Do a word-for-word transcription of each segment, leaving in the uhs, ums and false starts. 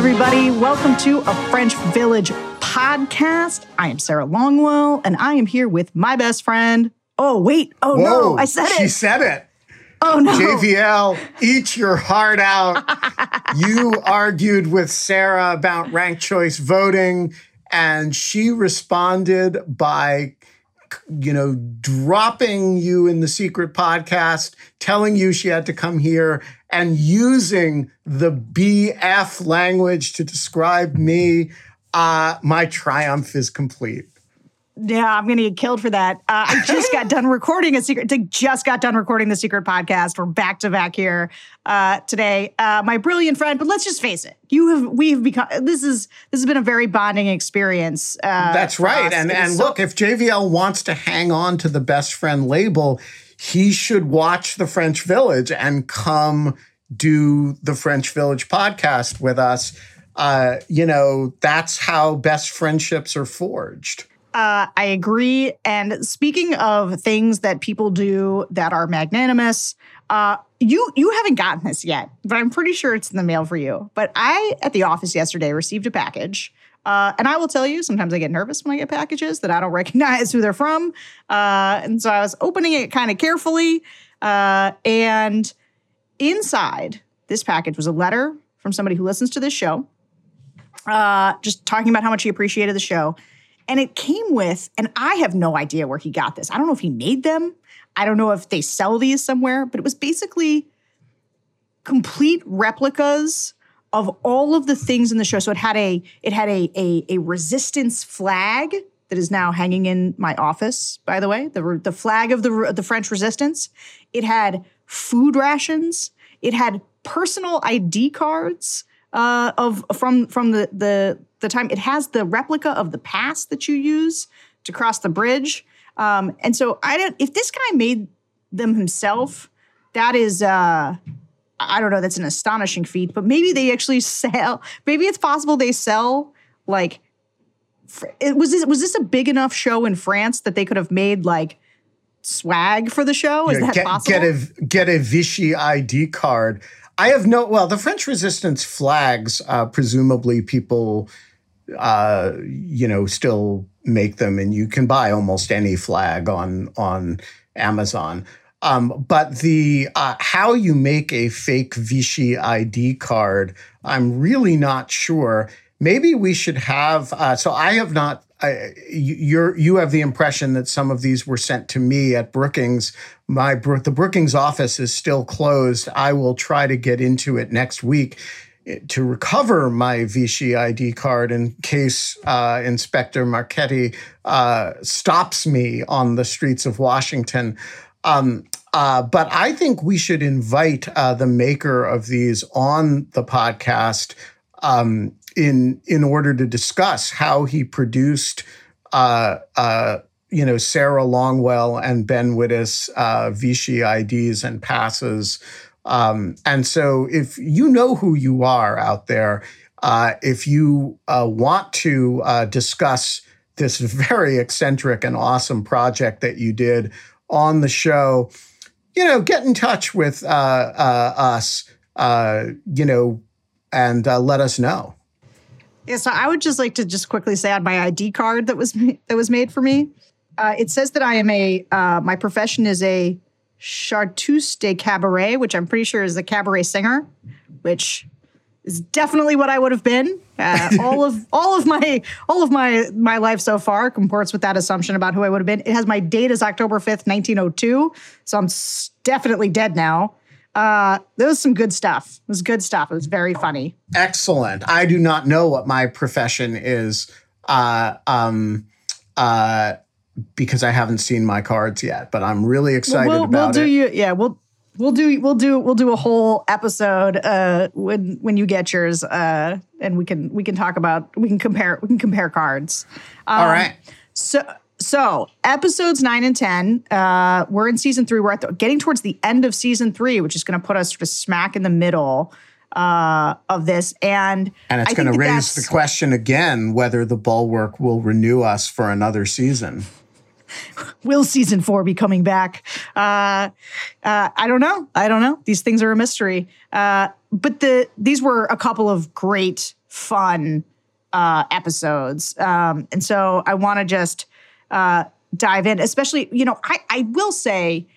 everybody. Welcome to a French Village podcast. I am Sarah Longwell, and I am here with my best friend. Oh, wait. Oh, Whoa, no. I said it. She said it. Oh, no. J V L, eat your heart out. You argued with Sarah about ranked choice voting, and she responded by, you know, dropping you in the secret podcast, telling you she had to come here, and using the B F language to describe me. Uh, my triumph is complete. Yeah, I'm going to get killed for that. Uh, I just got done recording a secret, just got done recording the secret podcast. We're back to back here uh, today. Uh, my brilliant friend, but let's just face it. You have, we've become, this is, this has been a very bonding experience. Uh, That's right. And, and so- look, if J V L wants to hang on to the best friend label, he should watch The French Village and come do the French Village podcast with us. Uh, you know, that's how best friendships are forged. Uh, I agree. And speaking of things that people do that are magnanimous, uh, you you haven't gotten this yet, but I'm pretty sure it's in the mail for you. But I, at the office yesterday, received a package. Uh, and I will tell you, sometimes I get nervous when I get packages that I don't recognize who they're from. Uh, and so I was opening it kind of carefully. Uh, and inside this package was a letter from somebody who listens to this show, uh, just talking about how much he appreciated the show. And it came with, and I have no idea where he got this. I don't know if he made them. I don't know if they sell these somewhere, but it was basically complete replicas of all of the things in the show. So it had a it had a a, a resistance flag that is now hanging in my office, by the way, the the flag of the the French resistance. It had food rations. It had personal I D cards uh, of from from the the the time. It has the replica of the pass that you use to cross the bridge. Um, and so I don't, if this guy made them himself, that is, uh, I don't know, that's an astonishing feat, but maybe they actually sell, maybe it's possible they sell like, it was this, was this a big enough show in France that they could have made like swag for the show? Is yeah, that get, possible? Get a, get a Vichy I D card. I have no, well, the French resistance flags, uh, presumably people, uh, you know, still make them, and you can buy almost any flag on, on Amazon. Um, but the, uh, how you make a fake Vichy I D card, I'm really not sure. Maybe we should have, uh, so I have not, I, you're, you have the impression that some of these were sent to me at Brookings. My the Brookings office is still closed. I will try to get into it next week to recover my Vichy I D card in case uh, Inspector Marchetti uh, stops me on the streets of Washington. Um, uh, but I think we should invite uh, the maker of these on the podcast um, in in order to discuss how he produced, uh, uh, you know, Sarah Longwell and Ben Wittes uh, Vichy I Ds and passes. Um, and so if you know who you are out there, uh, if you uh, want to uh, discuss this very eccentric and awesome project that you did on the show, you know, get in touch with uh, uh, us, uh, you know, and uh, let us know. Yeah, so I would just like to just quickly say on my I D card that was that was made for me, uh, it says that I am a, uh, my profession is a Chartreuse de cabaret, which I'm pretty sure is a cabaret singer, which is definitely what I would have been. Uh, all of all of my all of my my life so far comports with that assumption about who I would have been. It has my date as October fifth, nineteen oh two, so I'm s- definitely dead now. Uh, there was some good stuff. It was good stuff. It was very funny. Excellent. I do not know what my profession is. Uh, um, uh, because I haven't seen my cards yet, but I'm really excited we'll, about we'll do it. You, yeah, we'll we'll do we'll do we'll do a whole episode uh, when when you get yours, uh, and we can we can talk about we can compare we can compare cards. Um, All right. So so episodes nine and ten, uh, we're in season three. We're at the, getting towards the end of season three, which is going to put us sort of smack in the middle uh, of this, and and it's going to raise the question again whether the Bulwark will renew us for another season. Will season four be coming back? Uh, uh, I don't know. I don't know. These things are a mystery. Uh, but the these were a couple of great, fun uh, episodes. Um, and so I want to just uh, dive in, especially, you know, I, I will say,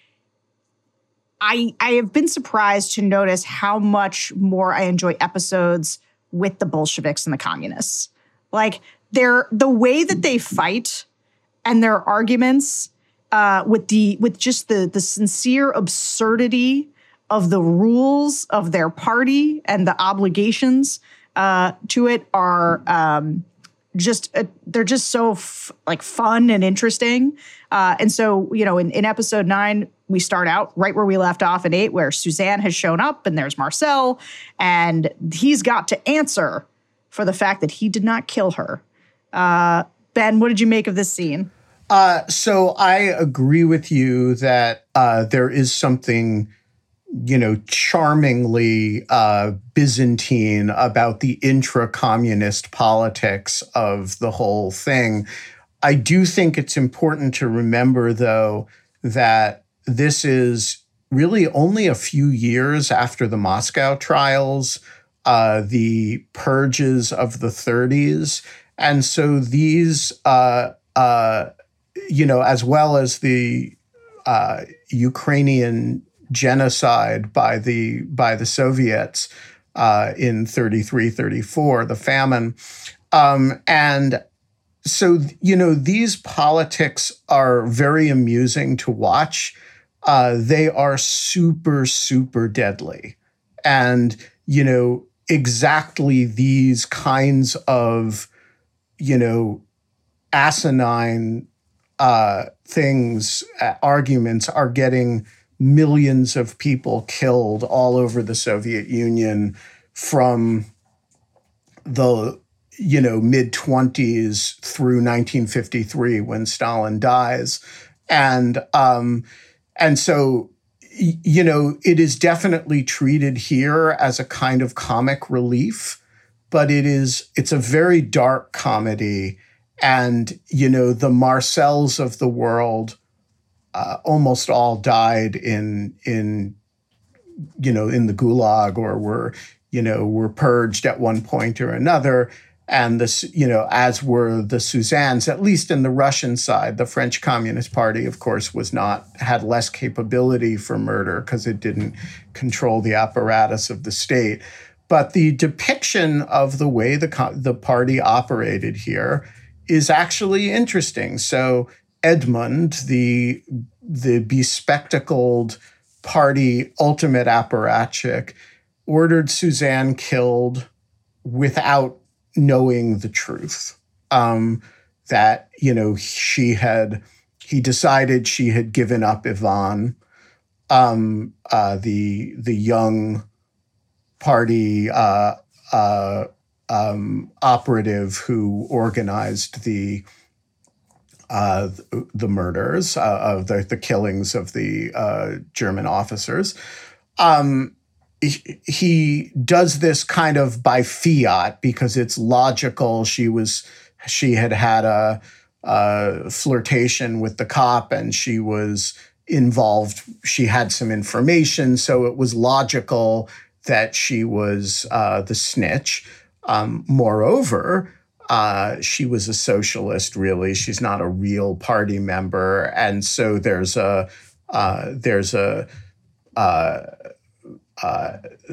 I I have been surprised to notice how much more I enjoy episodes with the Bolsheviks and the communists. Like, they're the way that they fight and their arguments uh, with the with just the the sincere absurdity of the rules of their party and the obligations uh, to it are um, just uh, they're just so f- like fun and interesting. Uh, and so, you know, in, in episode nine, we start out right where we left off in eight, where Suzanne has shown up and there's Marcel, and he's got to answer for the fact that he did not kill her. Uh, Ben, what did you make of this scene? Uh, so I agree with you that uh, there is something, you know, charmingly uh, Byzantine about the intra-communist politics of the whole thing. I do think it's important to remember, though, that this is really only a few years after the Moscow trials, uh, the purges of the thirties. And so these, uh, uh, you know, as well as the uh, Ukrainian genocide by the by the Soviets uh, in thirty-three, thirty-four, the famine. Um, and so, you know, these politics are very amusing to watch. Uh, they are super, super deadly. And, you know, exactly these kinds of, you know, asinine uh, things, uh, arguments are getting millions of people killed all over the Soviet Union from the, you know, mid-twenties through nineteen fifty-three when Stalin dies. And, um, and so, y- you know, it is definitely treated here as a kind of comic relief, but it is, it's a very dark comedy. And, you know, the Marcels of the world uh, almost all died in, in, you know, in the Gulag, or were, you know, were purged at one point or another. And this, you know, as were the Suzannes, at least in the Russian side. The French Communist Party, of course, was not, had less capability for murder because it didn't control the apparatus of the state. But the depiction of the way the the party operated here is actually interesting. So Edmund, the the bespectacled party ultimate apparatchik, ordered Suzanne killed without knowing the truth. Um, that, you know, she had, he decided she had given up Ivan, um, uh, the the young party uh, uh, um, operative who organized the uh, the murders uh, of the, the killings of the uh, German officers. Um, he, he does this kind of by fiat because it's logical. She was she had had a, a flirtation with the cop, and she was involved. She had some information, so it was logical that she was uh, the snitch. Um, moreover, uh, she was a socialist, really. She's not a real party member. And so there's a, uh, there's a, uh, uh,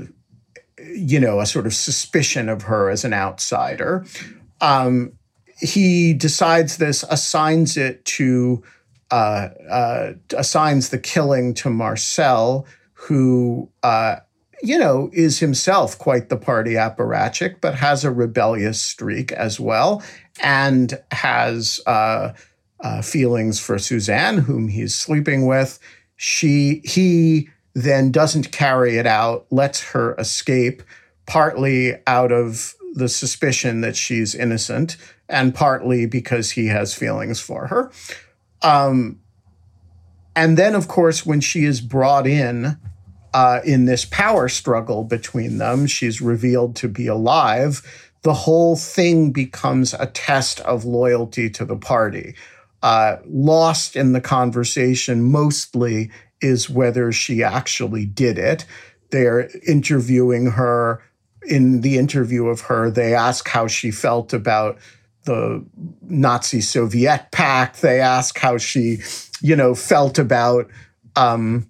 you know, a sort of suspicion of her as an outsider. Um, he decides this, assigns it to, uh, uh, assigns the killing to Marcel, who, uh, you know, is himself quite the party apparatchik, but has a rebellious streak as well, and has uh, uh, feelings for Suzanne, whom he's sleeping with. She, he then doesn't carry it out, lets her escape, partly out of the suspicion that she's innocent, and partly because he has feelings for her. Um, and then, of course, when she is brought in, Uh, in this power struggle between them, she's revealed to be alive. The whole thing becomes a test of loyalty to the party. Uh, lost in the conversation mostly is whether she actually did it. They're interviewing her. In the interview of her, they ask how she felt about the Nazi-Soviet pact. They ask how she, you know, felt about um,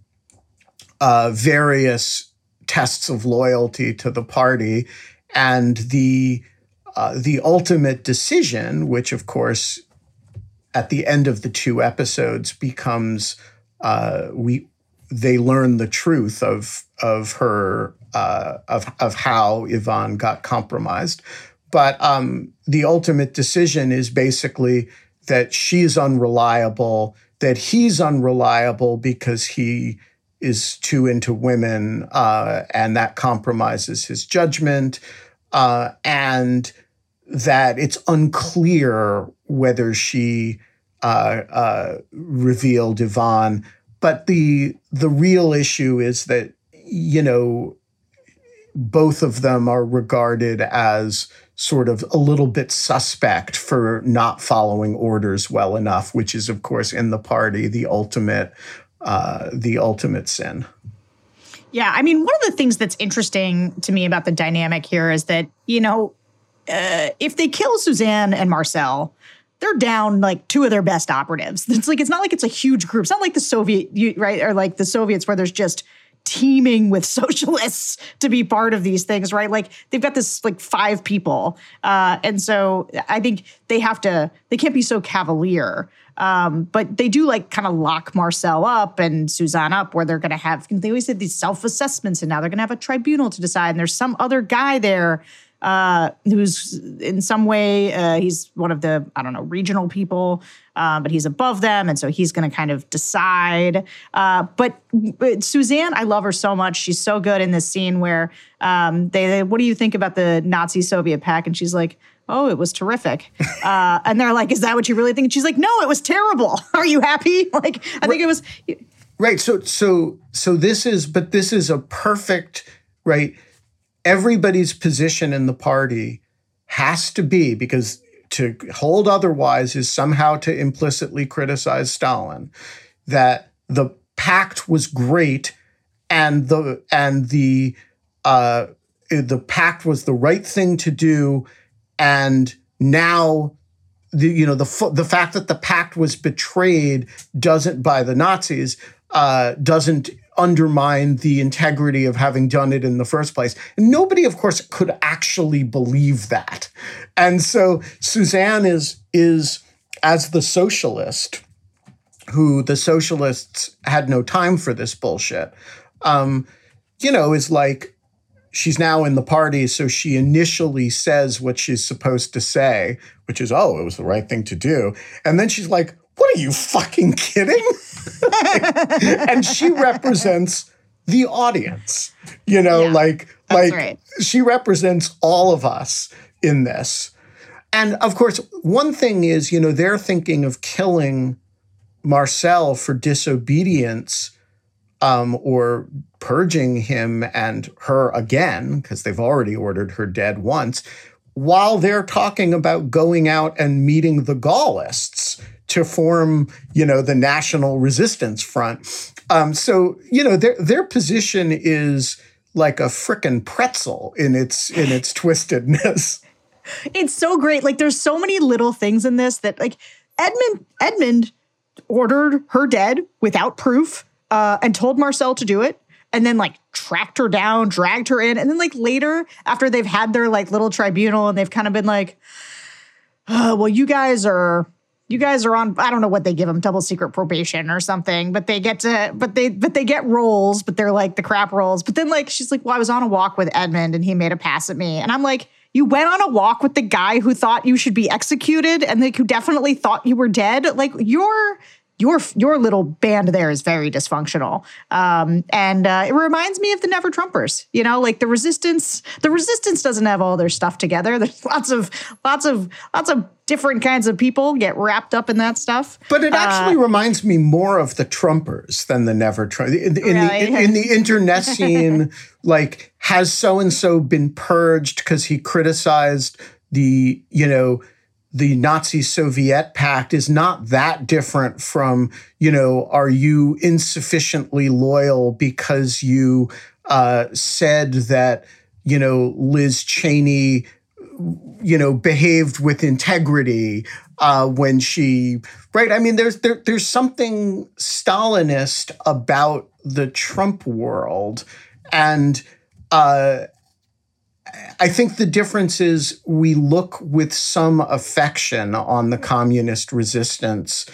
uh, various tests of loyalty to the party. And the uh, the ultimate decision, which, of course, at the end of the two episodes becomes uh, we they learn the truth of of her uh, of of how Yvonne got compromised. But um, the ultimate decision is basically that she's unreliable, that he's unreliable because he is too into women, uh, and that compromises his judgment, uh, and that it's unclear whether she uh, uh, revealed Yvonne. But the the real issue is that, you know, both of them are regarded as sort of a little bit suspect for not following orders well enough, which is, of course, in the party, the ultimate uh, the ultimate sin. Yeah, I mean, one of the things that's interesting to me about the dynamic here is that, you know, uh, if they kill Suzanne and Marcel, they're down like two of their best operatives. It's like, it's not like it's a huge group. It's not like the Soviet, right? Or like the Soviets where there's just teeming with socialists to be part of these things, right? Like they've got this like five people. Uh, and so I think they have to, they can't be so cavalier. Um, but they do like kind of lock Marcel up and Suzanne up where they're going to have, they always did these self-assessments and now they're going to have a tribunal to decide. And there's some other guy there uh, who's in some way, uh, he's one of the, I don't know, regional people, um, but he's above them. And so he's going to kind of decide. Uh, but, but Suzanne, I love her so much. She's so good in this scene where um, they, they, what do you think about the Nazi-Soviet pact? And she's like, oh, it was terrific. Uh, and they're like, is that what you really think? And she's like, no, it was terrible. Are you happy? Like, I think it was. Right. So, so, so this is, but this is a perfect, right? Everybody's position in the party has to be, because to hold otherwise is somehow to implicitly criticize Stalin, that the pact was great and the, and the, uh, the pact was the right thing to do. And now, the, you know, the the fact that the pact was betrayed doesn't, by the Nazis, uh, doesn't undermine the integrity of having done it in the first place. And nobody, of course, could actually believe that. And so Suzanne is is as the socialist, who the socialists had no time for this bullshit. Um, you know, is like. She's now in the party, so she initially says what she's supposed to say, which is, oh, it was the right thing to do. And then she's like, what are you fucking kidding? And she represents the audience, you know, yeah, like, like right. She represents all of us in this. And of course, one thing is, you know, they're thinking of killing Marcel for disobedience, um, or purging him and her again, because they've already ordered her dead once, while they're talking about going out and meeting the Gaullists to form, you know, the National Resistance Front. Um, so, you know, their their position is like a frickin' pretzel in its in its twistedness. It's so great. Like, there's so many little things in this that, like, Edmund Edmund ordered her dead without proof, uh, and told Marcel to do it. And then, like, tracked her down, dragged her in. And then, like, later, after they've had their, like, little tribunal and they've kind of been like, oh, well, you guys are, you guys are on, I don't know what they give them, double secret probation or something. But they get to, but they, but they get roles, but they're, like, the crap roles. But then, like, she's like, well, I was on a walk with Edmund and he made a pass at me. And I'm like, you went on a walk with the guy who thought you should be executed and, like, who definitely thought you were dead? Like, you're... Your your little band there is very dysfunctional, um, and uh, it reminds me of the Never Trumpers. You know, like the resistance. The resistance doesn't have all their stuff together. There's lots of lots of lots of different kinds of people get wrapped up in that stuff. But it actually uh, reminds me more of the Trumpers than the Never Trumpers. In, in, really? the, in, in the internecine, like, has so and so been purged because he criticized the, you know, the Nazi-Soviet pact is not that different from, you know, are you insufficiently loyal because you uh, said that, you know, Liz Cheney, you know, behaved with integrity uh, when she, right? I mean, there's there, there's something Stalinist about the Trump world. And uh, I think the difference is we look with some affection on the communist resistance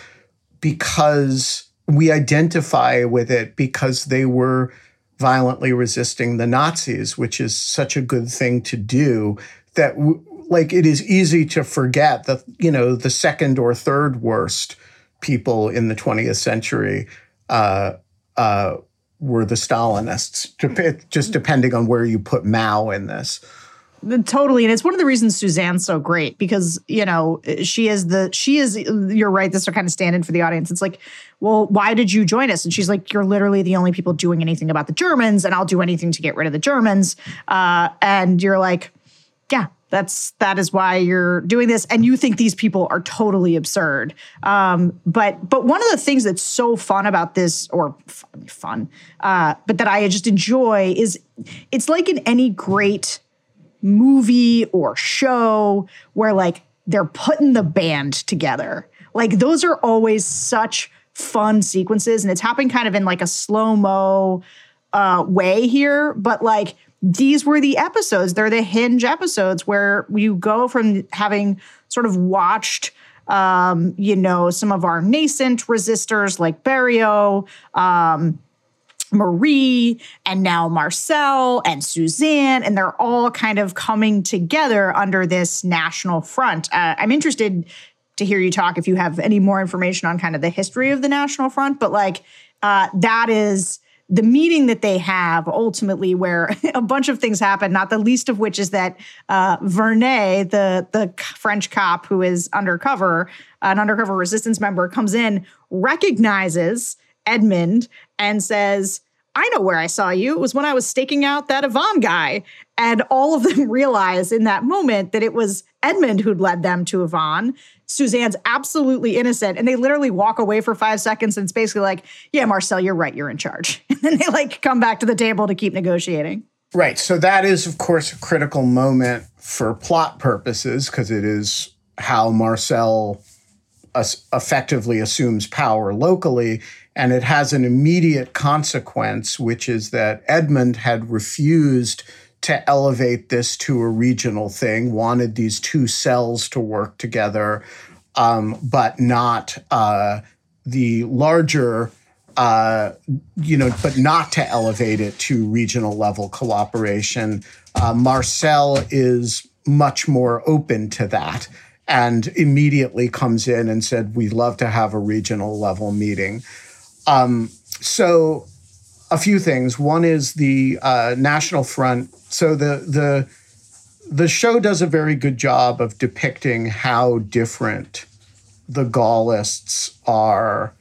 because we identify with it because they were violently resisting the Nazis, which is such a good thing to do that, like, it is easy to forget that, you know, the second or third worst people in the twentieth century uh, uh, were the Stalinists, just depending on where you put Mao in this. Totally. And it's one of the reasons Suzanne's so great because, you know, she is the, she is, you're right, this will kind of stand in for the audience. It's like, well, why did you join us? And she's like, you're literally the only people doing anything about the Germans and I'll do anything to get rid of the Germans. Uh, and you're like, yeah, that's, that is why you're doing this. And you think these people are totally absurd. Um, but, but one of the things that's so fun about this, or fun, fun uh, but that I just enjoy is it's like in any great movie or show where like they're putting the band together. Like those are always such fun sequences. And it's happening kind of in like a slow-mo uh, way here. But like these were the episodes. They're the hinge episodes where you go from having sort of watched, um, you know, some of our nascent resistors like Barrio, um, Marie, and now Marcel and Suzanne, and they're all kind of coming together under this national front. Uh, I'm interested to hear you talk if you have any more information on kind of the history of the National Front, but like uh, that is the meeting that they have ultimately where a bunch of things happen, not the least of which is that uh, Vernet, the, the French cop who is undercover, an undercover resistance member, comes in, recognizes Edmund and says, I know where I saw you. It was when I was staking out that Yvonne guy. And all of them realize in that moment that it was Edmund who'd led them to Yvonne. Suzanne's absolutely innocent. And they literally walk away for five seconds and it's basically like, yeah, Marcel, you're right. You're in charge. And then they like come back to the table to keep negotiating. Right. So that is, of course, a critical moment for plot purposes because it is how Marcel as- effectively assumes power locally. And it has an immediate consequence, which is that Edmund had refused to elevate this to a regional thing, wanted these two cells to work together, um, but not uh, the larger, uh, you know, but not to elevate it to regional level cooperation. Uh, Marcel is much more open to that and immediately comes in and said, we'd love to have a regional level meeting. Um, so a few things. One is the uh, National Front. So the the the show does a very good job of depicting how different the Gaullists are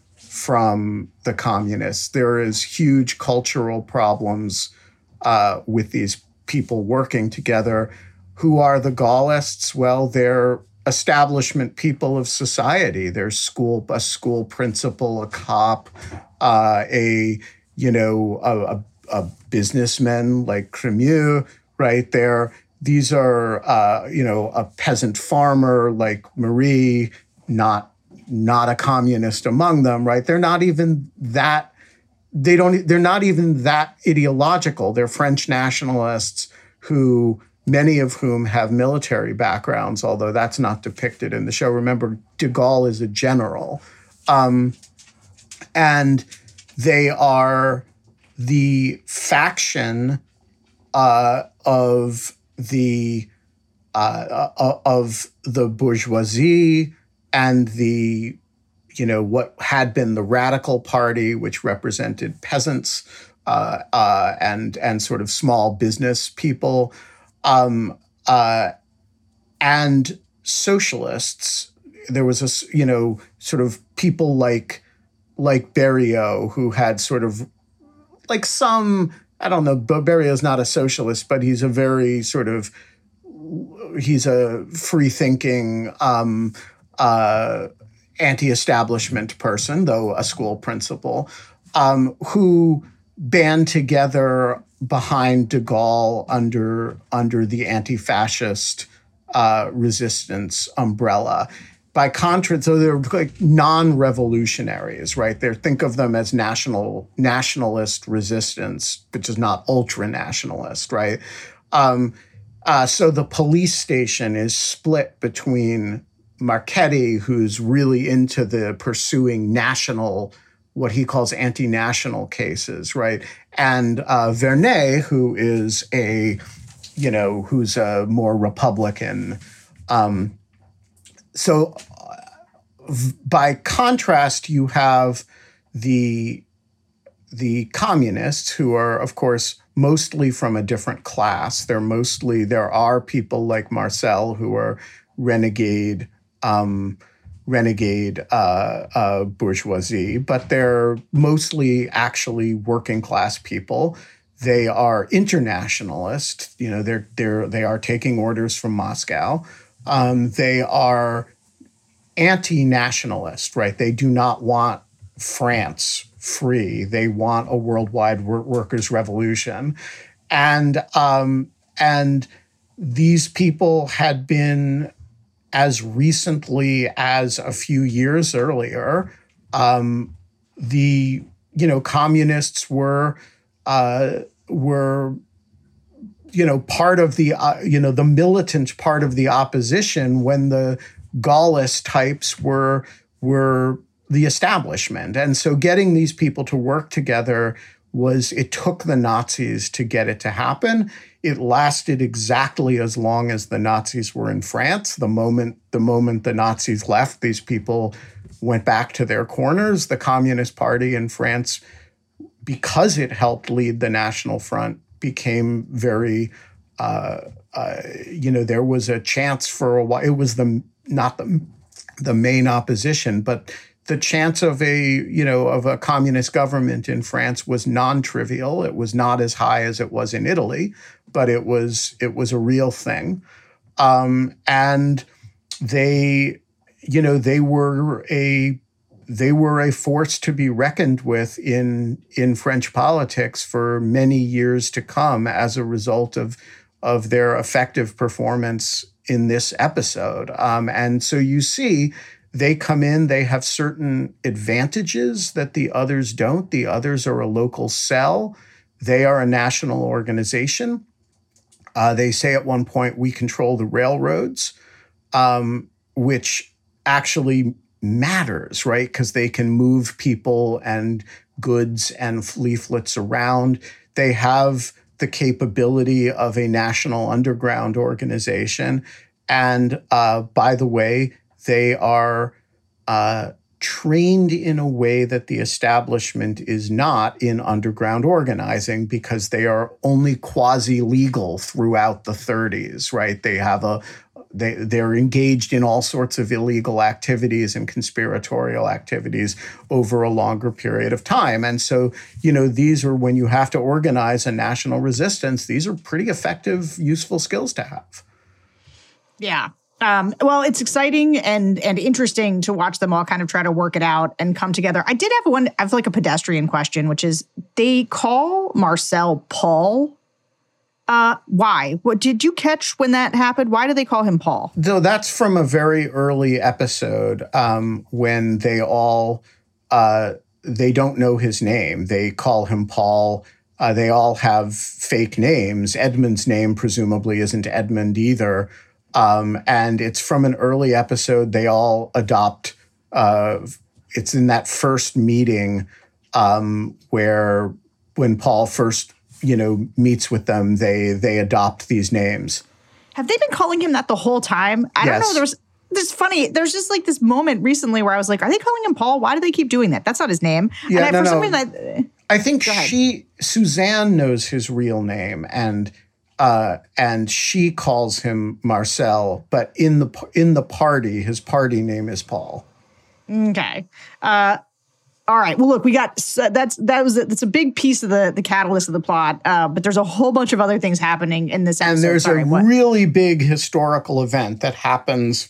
from the communists. There is huge cultural problems uh, with these people working together. Who are the Gaullists? Well, they're establishment people of society. There's school, a school principal, a cop, uh, a, you know, a, a, a businessman like Crémieux, right there. These are, uh, you know, a peasant farmer like Marie, not, not a communist among them, right? They're not even that, they don't, they're not even that ideological. They're French nationalists who, many of whom have military backgrounds, although that's not depicted in the show. Remember, de Gaulle is a general. Um, and they are the faction uh, of the uh, uh, of the bourgeoisie and the, you know, what had been the Radical Party, which represented peasants uh, uh, and and sort of small business people. Um, uh, and socialists, there was a, you know, sort of people like, like Berriot, who had sort of like some, I don't know, Berriot's not a socialist, but he's a very sort of he's a free-thinking, um, uh, anti-establishment person, though a school principal, um, who band together behind de Gaulle under under the anti-fascist uh, resistance umbrella. By contrast, so they're like non-revolutionaries, right? They think of them as national nationalist resistance, which is not ultra-nationalist, right? Um, uh, so the police station is split between Marchetti, who's really into the pursuing national, what he calls anti-national cases, right? And uh, Vernet, who is a, you know, who's a more Republican. Um, so uh, by contrast, you have the the communists, who are, of course, mostly from a different class. They're mostly, there are people like Marcel who are renegade Um, renegade uh, uh, bourgeoisie, but they're mostly actually working class people. They are internationalist. You know, they're they're they are taking orders from Moscow. Um, they are anti-nationalist, right? They do not want France free. They want a worldwide wor- workers' revolution, and um, and these people had been, as recently as a few years earlier, um, the you know communists were uh, were you know part of the uh, you know the militant part of the opposition when the Gaullist types were were the establishment, and so getting these people to work together was, it took the Nazis to get it to happen. It lasted exactly as long as the Nazis were in France. The moment the moment the Nazis left, these people went back to their corners. The Communist Party in France, because it helped lead the National Front, became very, uh, uh, you know, there was a chance for a while. It was the not the the main opposition, but the chance of a, you know, of a communist government in France was non-trivial. It was not as high as it was in Italy, but it was it was a real thing. Um, and they, you know, they were a they were a force to be reckoned with in in French politics for many years to come as a result of of their effective performance in this episode. Um, and so you see, they come in, they have certain advantages that the others don't. The others are a local cell. They are a national organization. Uh, they say at one point, we control the railroads, um, which actually matters, right? Because they can move people and goods and leaflets around. They have the capability of a national underground organization. And uh, by the way, they are uh, trained in a way that the establishment is not in underground organizing, because they are only quasi-legal throughout the thirties, right? They have a they they're engaged in all sorts of illegal activities and conspiratorial activities over a longer period of time. And so, you know, these are, when you have to organize a national resistance, these are pretty effective, useful skills to have. Yeah. Um, well, it's exciting and and interesting to watch them all kind of try to work it out and come together. I did have one, I have like a pedestrian question, which is, they call Marcel Paul. Uh, why? What did you catch when that happened? Why do they call him Paul? So that's from a very early episode um, when they all, uh, they don't know his name. They call him Paul. Uh, they all have fake names. Edmund's name presumably isn't Edmund either. Um, and it's from an early episode. They all adopt, uh, it's in that first meeting um, where when Paul first, you know, meets with them, they they adopt these names. Have they been calling him that the whole time? I Yes. don't know. There's this funny, there's just like this moment recently where I was like, are they calling him Paul? Why do they keep doing that? That's not his name. Yeah, and I, no, for some no. reason, I, I think Go ahead. she, Suzanne knows his real name, and uh, and she calls him Marcel, but in the in the party, his party name is Paul. okay. Uh, All right. Well, look, we got that's that was that's a big piece of the the catalyst of the plot, uh, but there's a whole bunch of other things happening in this episode. And there's Sorry, a what? really big historical event that happens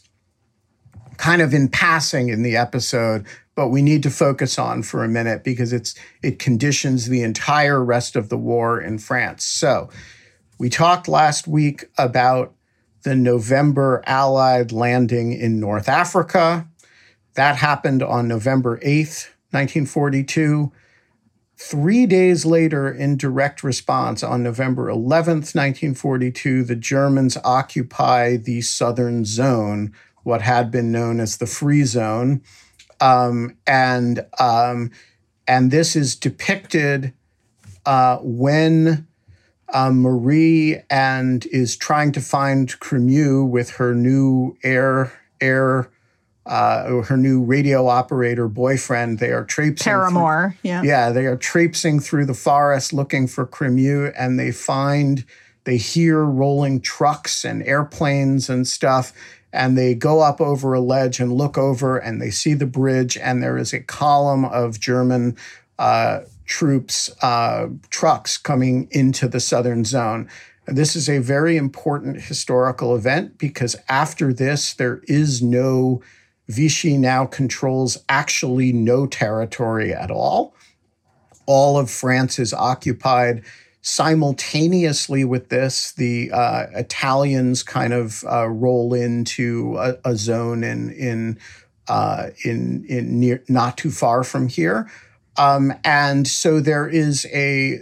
kind of in passing in the episode, but we need to focus on for a minute because it's it conditions the entire rest of the war in France. So we talked last week about the November Allied landing in North Africa. That happened on November eighth, nineteen forty-two. Three days later, in direct response, on November eleventh, nineteen forty-two, the Germans occupy the southern zone, what had been known as the Free Zone. Um, and, um, and this is depicted uh, when uh, Marie and is trying to find Cremieux with her new air, air uh, her new radio operator boyfriend. They are traipsing. Paramore, through, yeah. Yeah, they are traipsing through the forest looking for Cremieux, and they find, they hear rolling trucks and airplanes and stuff. And they go up over a ledge and look over and they see the bridge, and there is a column of German uh, troops, uh, trucks coming into the southern zone. And this is a very important historical event because after this, there is no, Vichy now controls actually no territory at all. All of France is occupied. Simultaneously with this, the uh, Italians kind of uh, roll into a, a zone in in uh, in in near, not too far from here, um, and so there is a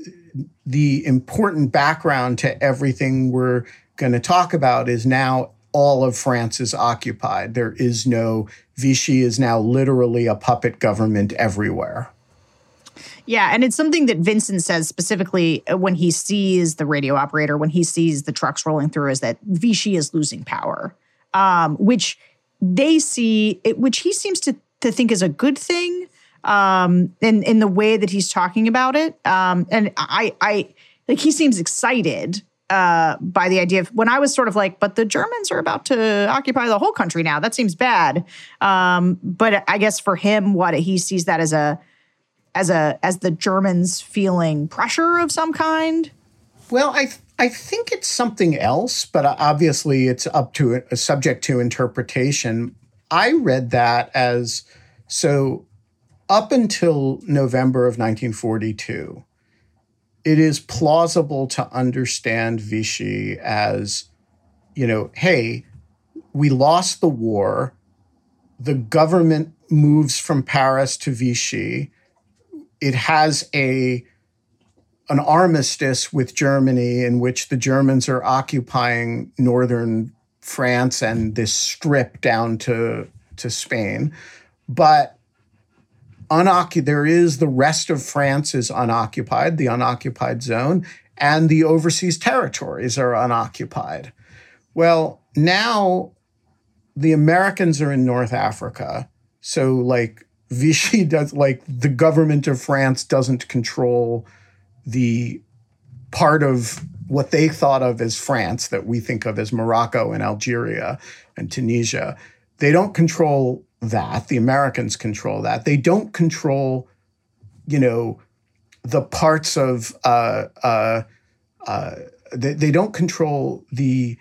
the important background to everything we're going to talk about is now all of France is occupied. There is no Vichy is now literally a puppet government everywhere. Yeah, and it's something that Vincent says specifically when he sees the radio operator, when he sees the trucks rolling through, is that Vichy is losing power, um, which they see, it, which he seems to, to think is a good thing um, in, in the way that he's talking about it. Um, and I, I like he seems excited uh, by the idea of, when I was sort of like, but the Germans are about to occupy the whole country now. That seems bad. Um, but I guess for him, what he sees that as a, as a as the Germans feeling pressure of some kind? Well, I th- I think it's something else, but obviously it's up to a, a subject to interpretation. I read that as, so up until November of nineteen forty-two, it is plausible to understand Vichy as, you know, hey, we lost the war, the government moves from Paris to Vichy. It has a an armistice with Germany in which the Germans are occupying northern France and this strip down to, to Spain. But unoccupied, there is the rest of France is unoccupied, the unoccupied zone, and the overseas territories are unoccupied. Well, now the Americans are in North Africa. So like Vichy does, like the government of France doesn't control the part of what they thought of as France that we think of as Morocco and Algeria and Tunisia. They don't control that. The Americans control that. They don't control, you know, the parts of, uh, uh, uh, they, they don't control the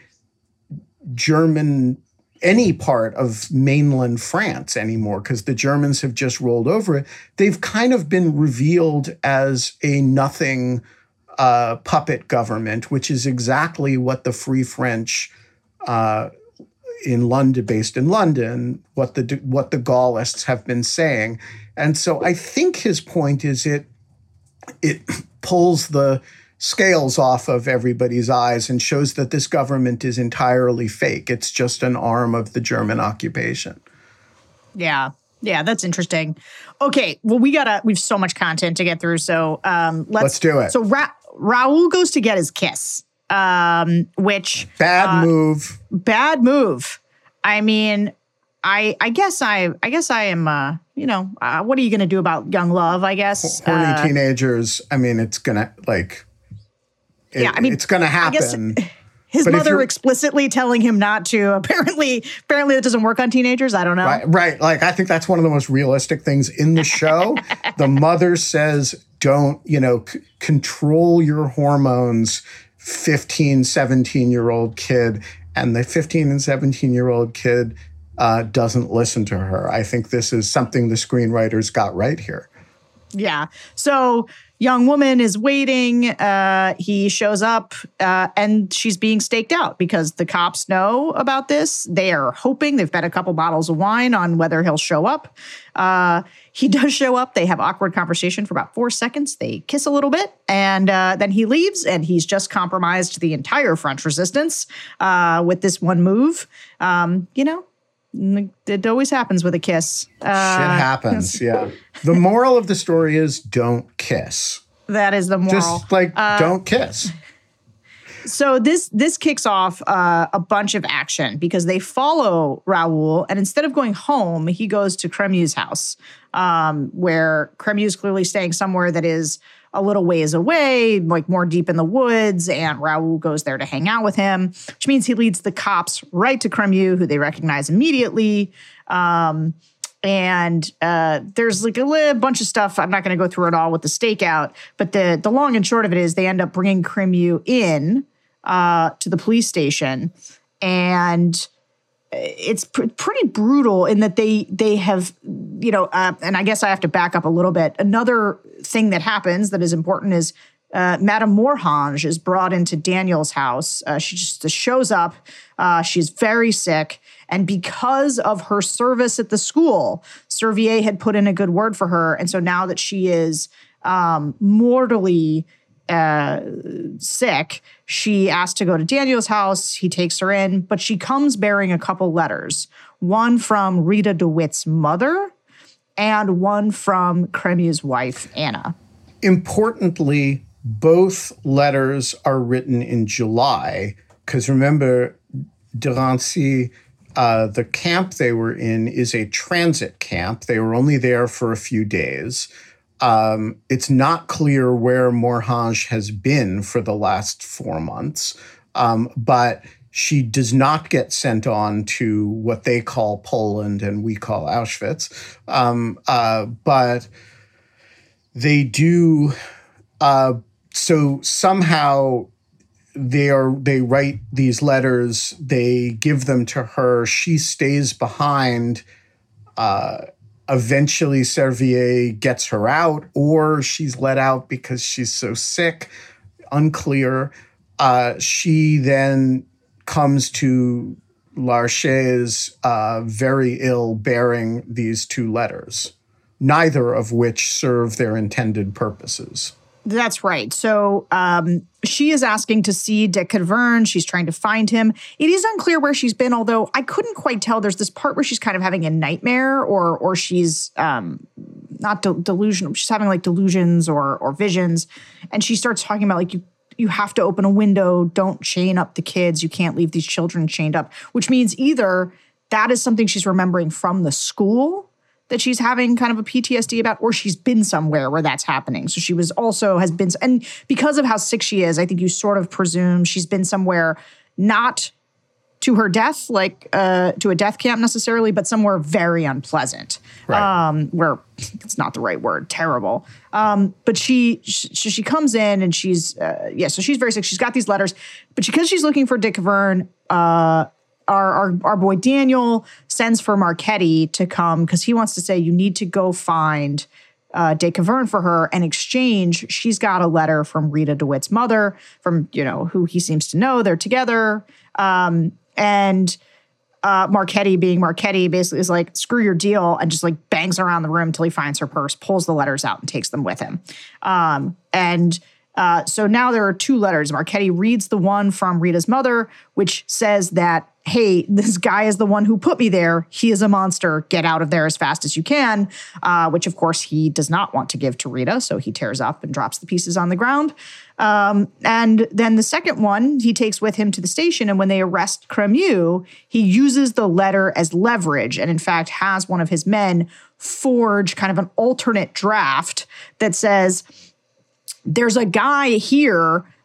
German any part of mainland France anymore because the Germans have just rolled over it. They've kind of been revealed as a nothing uh, puppet government, which is exactly what the Free French uh, in London, based in London, what the what the Gaullists have been saying. And so I think his point is it it pulls the scales off of everybody's eyes and shows that this government is entirely fake. It's just an arm of the German occupation. Yeah. Yeah, that's interesting. Okay, well, we gotta, we have so much content to get through, so um, let's, let's do it. So Ra- Raoul goes to get his kiss, um, which... Bad uh, move. Bad move. I mean, I I guess I I guess I am, uh, you know, uh, what are you going to do about young love, I guess? Horny uh, teenagers, I mean, it's going to, like... It, yeah, I mean, it's going to happen. Guess, His But if mother you're- explicitly telling him not to. Apparently, apparently that doesn't work on teenagers. I don't know. Right, right. Like, I think that's one of the most realistic things in the show. The mother says, don't, you know, c- control your hormones, fifteen, seventeen-year-old kid. And the fifteen and seventeen-year-old kid uh, doesn't listen to her. I think this is something the screenwriters got right here. Yeah. So young woman is waiting. Uh, he shows up uh, and she's being staked out because the cops know about this. They are hoping. They've bet a couple bottles of wine on whether he'll show up. Uh, he does show up. They have awkward conversation for about four seconds. They kiss a little bit and uh, then he leaves and he's just compromised the entire French resistance uh, with this one move. Um, you know, it always happens with a kiss. Uh, Shit happens, yeah. The moral of the story is don't kiss. That is the moral. Just like, uh, don't kiss. So this this kicks off uh, a bunch of action because they follow Raoul, and instead of going home, he goes to Crémieux's house, um, where Crémieux is clearly staying somewhere that is a little ways away, like more deep in the woods, and Raoul goes there to hang out with him, which means he leads the cops right to Crémieux, who they recognize immediately. Um, and uh, there's like a li- bunch of stuff. I'm not going to go through it all with the stakeout, but the the long and short of it is they end up bringing Crémieux in uh, to the police station, and it's pr- pretty brutal in that they they have, you know, uh, and I guess I have to back up a little bit. Another thing that happens that is important is uh, Madame Morhange is brought into Daniel's house. Uh, she just shows up. Uh, she's very sick. And because of her service at the school, Servier had put in a good word for her. And so now that she is um, mortally uh, sick, she asked to go to Daniel's house. He takes her in, but she comes bearing a couple letters, one from Rita DeWitt's mother and one from Crémieux's wife, Anna. Importantly, both letters are written in July, because remember, Drancy, uh, the camp they were in is a transit camp. They were only there for a few days. Um, it's not clear where Morhange has been for the last four months, um, but she does not get sent on to what they call Poland and we call Auschwitz. Um, uh, but they do, uh, so somehow they are, they write these letters, they give them to her, she stays behind, uh, eventually, Servier gets her out, or she's let out because she's so sick, unclear. Uh, she then comes to Larcher's uh, very ill bearing these two letters, neither of which serve their intended purposes. That's right. So um, she is asking to see de Quevern. She's trying to find him. It is unclear where she's been, although I couldn't quite tell. There's this part where she's kind of having a nightmare or or she's um, not de- delusional. She's having like delusions or or visions. And she starts talking about like, you you have to open a window. Don't chain up the kids. You can't leave these children chained up, which means either that is something she's remembering from the school that she's having kind of a P T S D about, or she's been somewhere where that's happening. So she was also has been, and because of how sick she is, I think you sort of presume she's been somewhere not to her death, like uh, to a death camp necessarily, but somewhere very unpleasant, right. um, where it's not the right word, terrible. Um, but she, she she comes in and she's, uh, yeah, so she's very sick. She's got these letters, but because she's looking for de Quevern, uh, Our, our our boy Daniel sends for Marchetti to come because he wants to say, you need to go find uh, de Quevern for her. And exchange, she's got a letter from Rita DeWitt's mother, from, you know, who he seems to know. They're together. Um, and uh, Marchetti, being Marchetti, basically is like, screw your deal, and just like bangs around the room until he finds her purse, pulls the letters out, and takes them with him. Um, and uh, so now there are two letters. Marchetti reads the one from Rita's mother, which says that, hey, this guy is the one who put me there. He is a monster. Get out of there as fast as you can, uh, which, of course, he does not want to give to Rita. So he tears up and drops the pieces on the ground. Um, and then the second one he takes with him to the station. And when they arrest Crémieux, he uses the letter as leverage and, in fact, has one of his men forge kind of an alternate draft that says, there's a guy here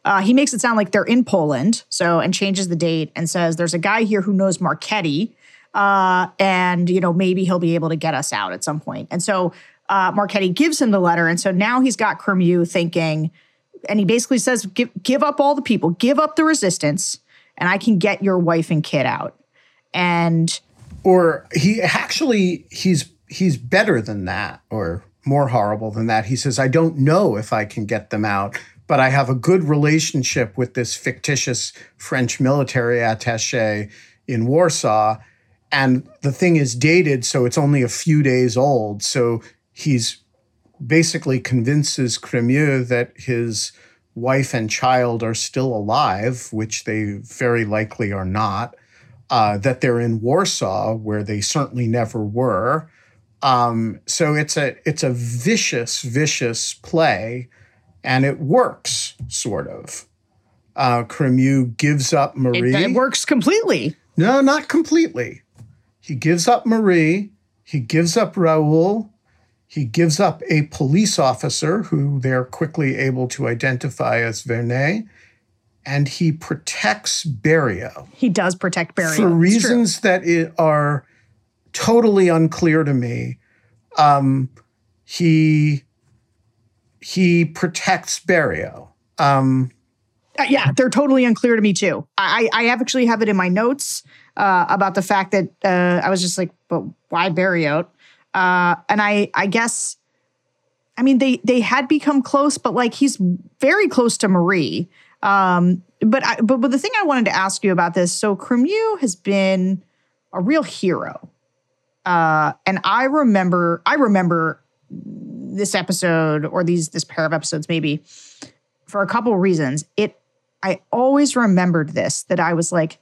Uh, he makes it sound like they're in Poland, so and changes the date and says there's a guy here who knows Marchetti, uh, and you know maybe he'll be able to get us out at some point. And so uh, Marchetti gives him the letter, and so now he's got Cremieux thinking, and he basically says, give, give up all the people, give up the resistance, and I can get your wife and kid out. And or he actually he's he's better than that, or more horrible than that. He says, I don't know if I can get them out, but I have a good relationship with this fictitious French military attaché in Warsaw. And the thing is dated, so it's only a few days old. So he's basically convinces Cremieux that his wife and child are still alive, which they very likely are not, uh, that they're in Warsaw, where they certainly never were. Um, so it's a it's a vicious, vicious play, and it works, sort of. Uh, Cremieux gives up Marie. It, it works completely. No, not completely. He gives up Marie. He gives up Raoul. He gives up a police officer who they're quickly able to identify as Vernet. And he protects Berriot. He does protect Berriot. For reasons that it are totally unclear to me. Um, he he protects Berriot. Um, uh, yeah, they're totally unclear to me too. I I actually have it in my notes uh, about the fact that uh, I was just like, but why Berriot? Uh, and I I guess, I mean they they had become close, but like he's very close to Marie. Um, but I, but but the thing I wanted to ask you about this, so Cremieux has been a real hero. Uh, and I remember, I remember this episode or these, this pair of episodes, maybe for a couple of reasons. It, I always remembered this, that I was like,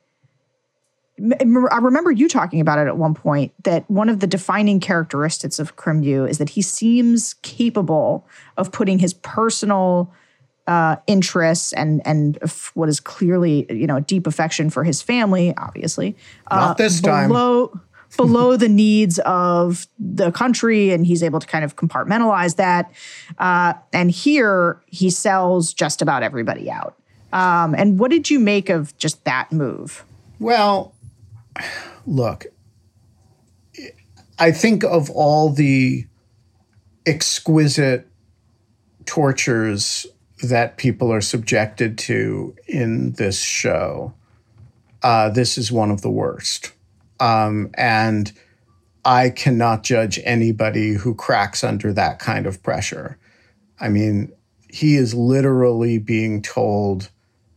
I remember you talking about it at one point, that one of the defining characteristics of Cremieux is that he seems capable of putting his personal uh, interests and, and what is clearly, you know, deep affection for his family, obviously. Not uh, this time. Below, below the needs of the country, and he's able to kind of compartmentalize that. Uh, and here he sells just about everybody out. Um, and what did you make of just that move? Well, look, I think of all the exquisite tortures that people are subjected to in this show, uh, this is one of the worst. Um, and I cannot judge anybody who cracks under that kind of pressure. I mean, he is literally being told,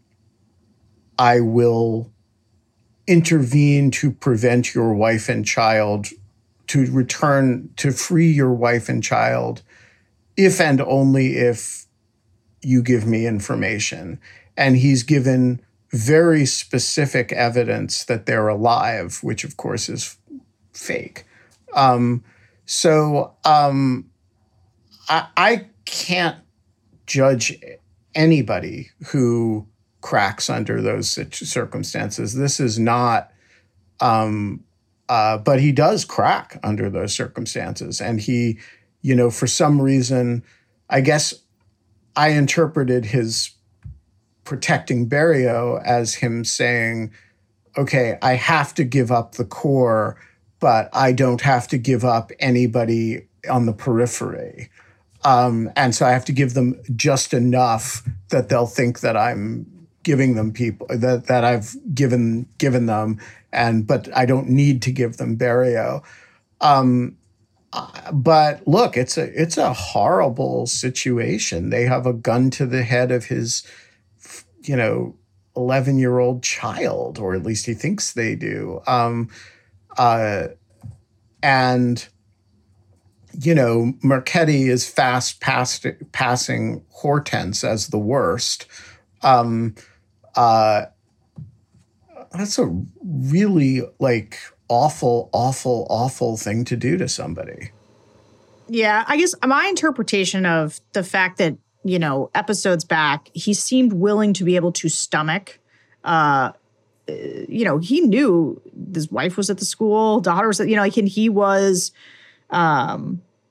I will intervene to prevent your wife and child, to return, to free your wife and child, if and only if you give me information. And he's given very specific evidence that they're alive, which of course is fake. Um, so um, I, I can't judge anybody who cracks under those circumstances. This is not, um, uh, but he does crack under those circumstances. And he, you know, for some reason, I guess I interpreted his protecting Berriot as him saying, okay, I have to give up the core, but I don't have to give up anybody on the periphery. Um, and so I have to give them just enough that they'll think that I'm giving them people, that, that I've given given them, and but I don't need to give them Berriot. Um, but look, it's a it's a horrible situation. They have a gun to the head of his, you know, eleven-year-old child, or at least he thinks they do. Um, uh, and, you know, Marchetti is fast past, passing Hortense as the worst. Um, uh, that's a really, like, awful, awful, awful thing to do to somebody. Yeah, I guess my interpretation of the fact that, you know, episodes back, he seemed willing to be able to stomach, uh, you know, he knew his wife was at the school, daughter was at, you know, like, and he was, um,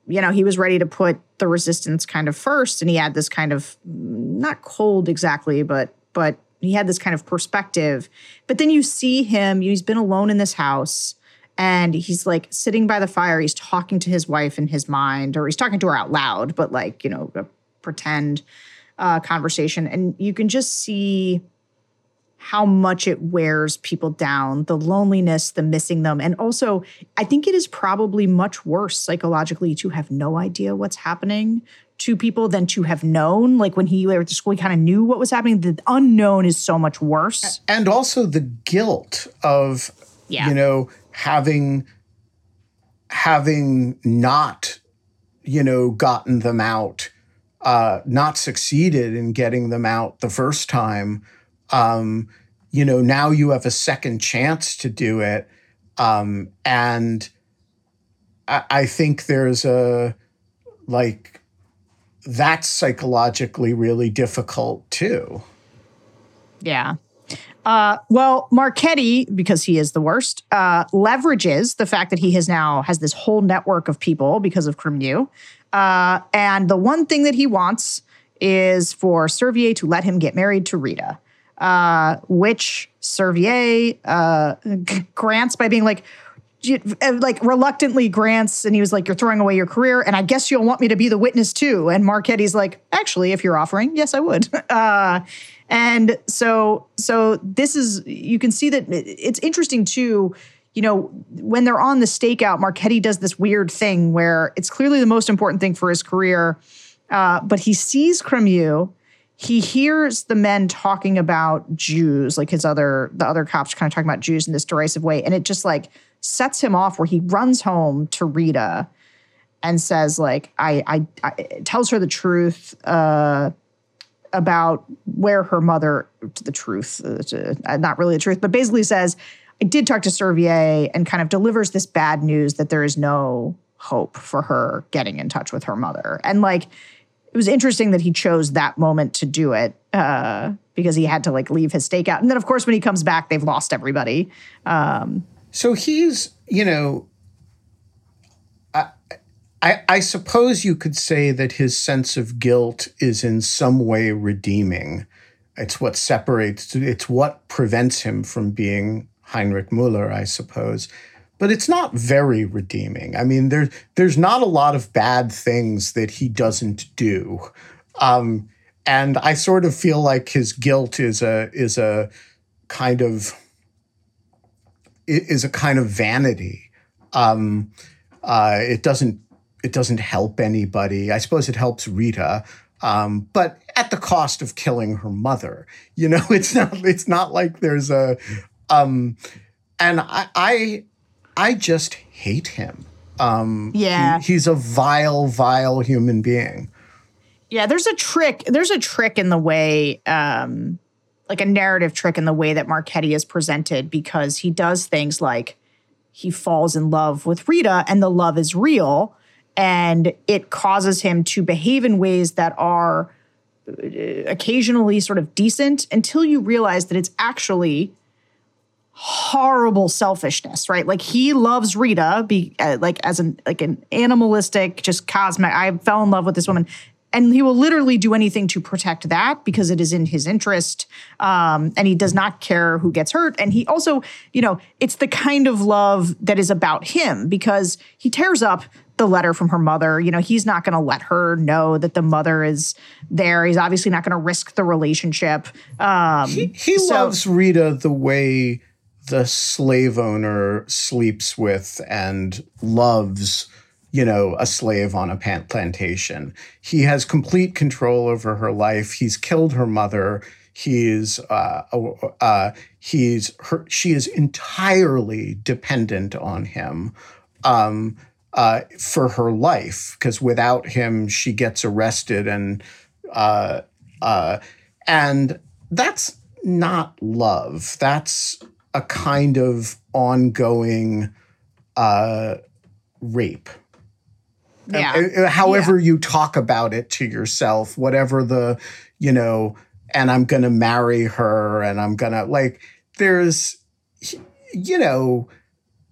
you know, he was ready to put the resistance kind of first, and he had this kind of, not cold exactly, but but he had this kind of perspective. But then you see him, he's been alone in this house, and he's like sitting by the fire, he's talking to his wife in his mind, or he's talking to her out loud, but like, you know, a pretend uh, conversation. And you can just see how much it wears people down, the loneliness, the missing them. And also, I think it is probably much worse psychologically to have no idea what's happening to people than to have known. Like when he went to school, he kind of knew what was happening. The unknown is so much worse. And also the guilt of, yeah. you know, having, having not, you know, gotten them out, uh, not succeeded in getting them out the first time. Um, you know, now you have a second chance to do it. Um, and I, I think there's a, like, that's psychologically really difficult too. Yeah. Uh, well, Marchetti, because he is the worst, uh, leverages the fact that he has now has this whole network of people because of Cremieux. Uh, and the one thing that he wants is for Servier to let him get married to Rita. Uh, which Servier uh, grants by being like, like reluctantly grants. And he was like, you're throwing away your career. And I guess you'll want me to be the witness too. And Marchetti's like, actually, if you're offering, yes, I would. Uh, and so, so this is, you can see that it's interesting too, you know, when they're on the stakeout, Marchetti does this weird thing where it's clearly the most important thing for his career. Uh, but he sees Cremieux. He hears the men talking about Jews, like his other, the other cops kind of talking about Jews in this derisive way. And it just like sets him off where he runs home to Rita and says like, I, I, I tells her the truth uh, about where her mother, to the truth, uh, to, uh, not really the truth, but basically says, I did talk to Servier, and kind of delivers this bad news that there is no hope for her getting in touch with her mother. And like, it was interesting that he chose that moment to do it uh, because he had to like leave his stakeout. And then, of course, when he comes back, they've lost everybody. Um, so he's, you know, I, I, I suppose you could say that his sense of guilt is in some way redeeming. It's what separates, it's what prevents him from being Heinrich Müller, I suppose. But it's not very redeeming. I mean, there, there's not a lot of bad things that he doesn't do. Um, and I sort of feel like his guilt is a is a kind of is a kind of vanity. Um, uh, it doesn't it doesn't help anybody. I suppose it helps Rita, um, but at the cost of killing her mother. You know, it's not it's not like there's a um, and I. I I just hate him. Um, yeah. He, he's a vile, vile human being. Yeah, there's a trick. There's a trick in the way, um, like a narrative trick in the way that Marchetti is presented, because he does things like he falls in love with Rita and the love is real, and it causes him to behave in ways that are occasionally sort of decent until you realize that it's actually horrible selfishness, right? Like he loves Rita, be uh, like as an like an animalistic, just cosmic. I fell in love with this woman, and he will literally do anything to protect that because it is in his interest. Um, and he does not care who gets hurt. And he also, you know, it's the kind of love that is about him because he tears up the letter from her mother. You know, he's not going to let her know that the mother is there. He's obviously not going to risk the relationship. Um, he he so, loves Rita the way the slave owner sleeps with and loves, you know, a slave on a plantation. He has complete control over her life. He's killed her mother. He's, uh, uh, he's, her, she is entirely dependent on him um, uh, for her life, because without him, she gets arrested, and uh, uh, and that's not love. That's a kind of ongoing uh, rape. Yeah. Uh, however yeah. you talk about it to yourself, whatever the, you know, and I'm going to marry her and I'm going to, like, there's, you know,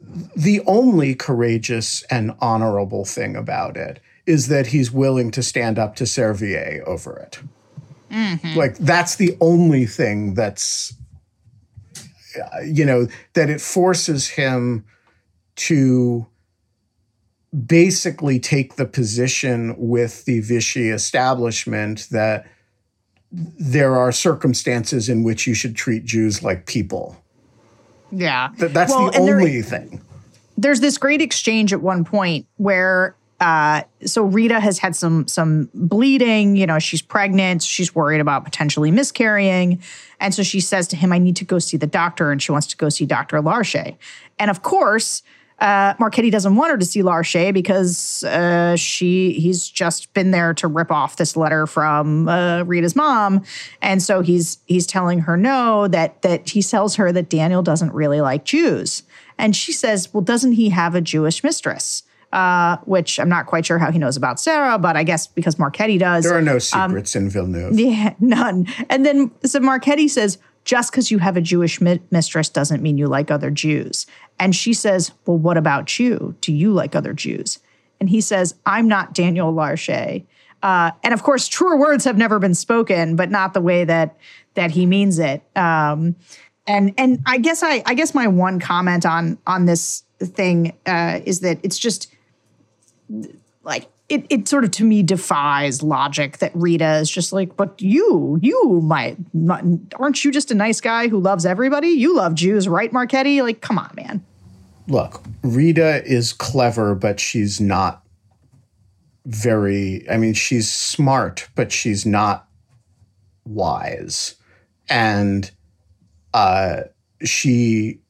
the only courageous and honorable thing about it is that he's willing to stand up to Servier over it. Mm-hmm. Like, that's the only thing that's, you know, that it forces him to basically take the position with the Vichy establishment that there are circumstances in which you should treat Jews like people. Yeah. Th- that's well, the only there, thing. There's this great exchange at one point where uh, so Rita has had some some bleeding, you know, she's pregnant, she's worried about potentially miscarrying. And so she says to him, I need to go see the doctor, and she wants to go see Doctor Larcher. And of course, uh, Marchetti doesn't want her to see Larcher because uh, she he's just been there to rip off this letter from uh, Rita's mom. And so he's he's telling her no, that that he tells her that Daniel doesn't really like Jews. And she says, well, doesn't he have a Jewish mistress? Uh, which I'm not quite sure how he knows about Sarah, but I guess because Marchetti does. There are no secrets um, in Villeneuve. Yeah, none. And then so Marchetti says, just because you have a Jewish mi- mistress doesn't mean you like other Jews. And she says, well, what about you? Do you like other Jews? And he says, I'm not Daniel Larcher. Uh, and of course, truer words have never been spoken, but not the way that that he means it. Um, and and I guess I I guess my one comment on on this thing uh, is that it's just like it it sort of to me defies logic that Rita is just like, but you you might not, aren't you just a nice guy who loves everybody? You love Jews, right, Marchetti? Like, come on, man. Look, Rita is clever, but she's not very, I mean, she's smart, but she's not wise. And uh, she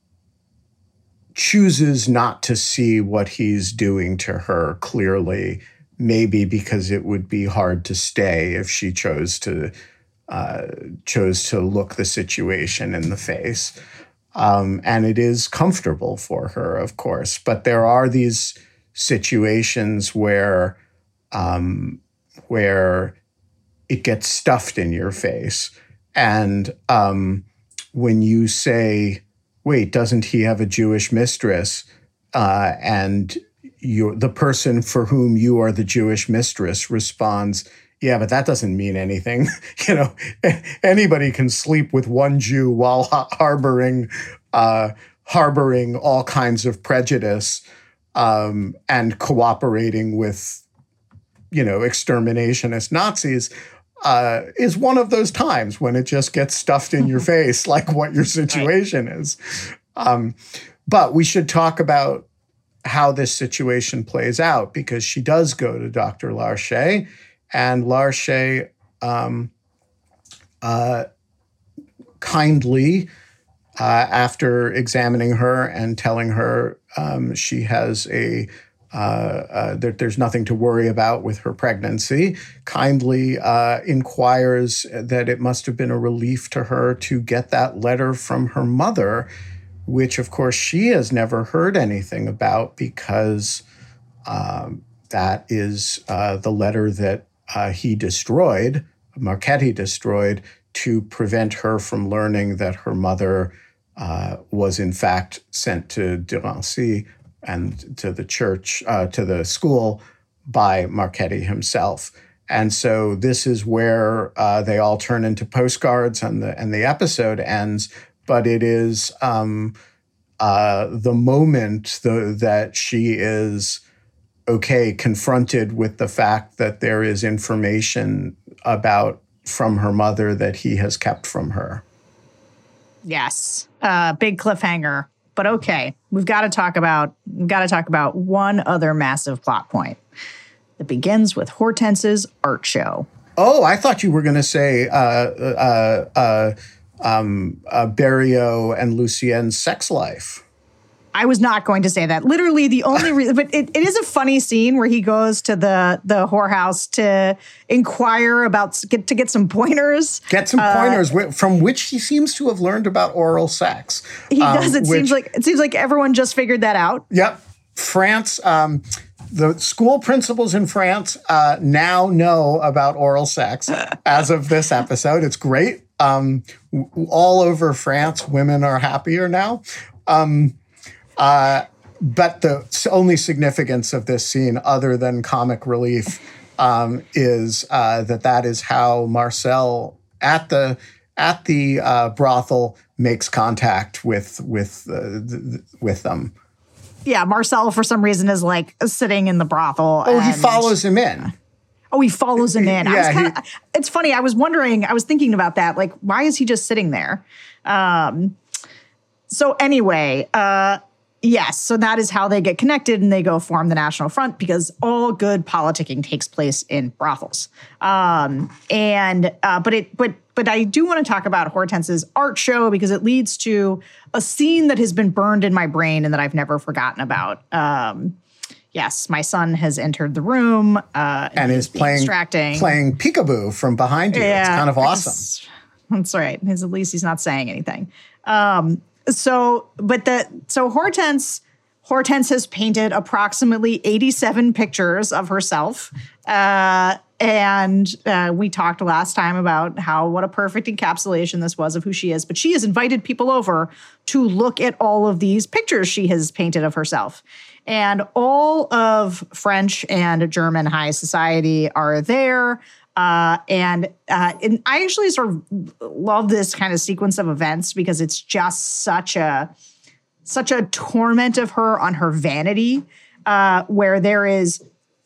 chooses not to see what he's doing to her clearly, maybe because it would be hard to stay if she chose to uh, chose to look the situation in the face. Um, and it is comfortable for her, of course. But there are these situations where um, where it gets stuffed in your face. And um, when you say, wait, doesn't he have a Jewish mistress? Uh, and you, the person for whom you are the Jewish mistress responds, yeah, but that doesn't mean anything. You know, anybody can sleep with one Jew while harboring uh, harboring all kinds of prejudice um, and cooperating with, you know, exterminationist Nazis. Uh, is one of those times when it just gets stuffed in your face, like what your situation right. is. Um, but we should talk about how this situation plays out, because she does go to Doctor Larcher, and Larcher um, uh, kindly, uh, after examining her and telling her um, she has a Uh, uh, that there's nothing to worry about with her pregnancy, kindly uh, inquires that it must have been a relief to her to get that letter from her mother, which, of course, she has never heard anything about, because um, that is uh, the letter that uh, he destroyed, Marchetti destroyed, to prevent her from learning that her mother uh, was, in fact, sent to Drancy and to the church, uh, to the school by Marchetti himself. And so this is where uh, they all turn into postcards and the and the episode ends. But it is um, uh, the moment the, that she is, okay, confronted with the fact that there is information about from her mother that he has kept from her. Yes, uh, big cliffhanger. But okay, we've got to talk about we've got to talk about one other massive plot point that begins with Hortense's art show. Oh, I thought you were going to say uh, uh, uh, um, uh, Berriot and Lucienne's sex life. I was not going to say that. Literally, the only reason, but it, it is a funny scene where he goes to the the whorehouse to inquire about get to get some pointers. Get some pointers uh, from which he seems to have learned about oral sex. He um, does. It which, seems like it seems like everyone just figured that out. Yep, France. Um, the school principals in France uh, now know about oral sex as of this episode. It's great. Um, all over France, women are happier now. Um, Uh, but the only significance of this scene, other than comic relief, um, is uh, that that is how Marcel at the at the uh, brothel makes contact with with uh, th- with them. Yeah, Marcel for some reason is like sitting in the brothel. Oh, and, he follows him in. Oh, he follows him in. Yeah, I was kinda, he, it's funny. I was wondering. I was thinking about that. Like, why is he just sitting there? Um, so anyway, uh, yes. So that is how they get connected, and they go form the National Front because all good politicking takes place in brothels. Um, and uh, but it but but I do want to talk about Hortense's art show because it leads to a scene that has been burned in my brain and that I've never forgotten about. Um, Yes, my son has entered the room uh, and, and is playing distracting. playing peekaboo from behind you. Yeah, it's kind of awesome. That's right. His, at least he's not saying anything. Um, so, but the so Hortense Hortense has painted approximately eighty-seven pictures of herself, uh, and uh, we talked last time about how what a perfect encapsulation this was of who she is. But she has invited people over to look at all of these pictures she has painted of herself. And all of French and German high society are there. Uh, and, uh, and I actually sort of love this kind of sequence of events because it's just such a such a torment of her on her vanity, uh, where there is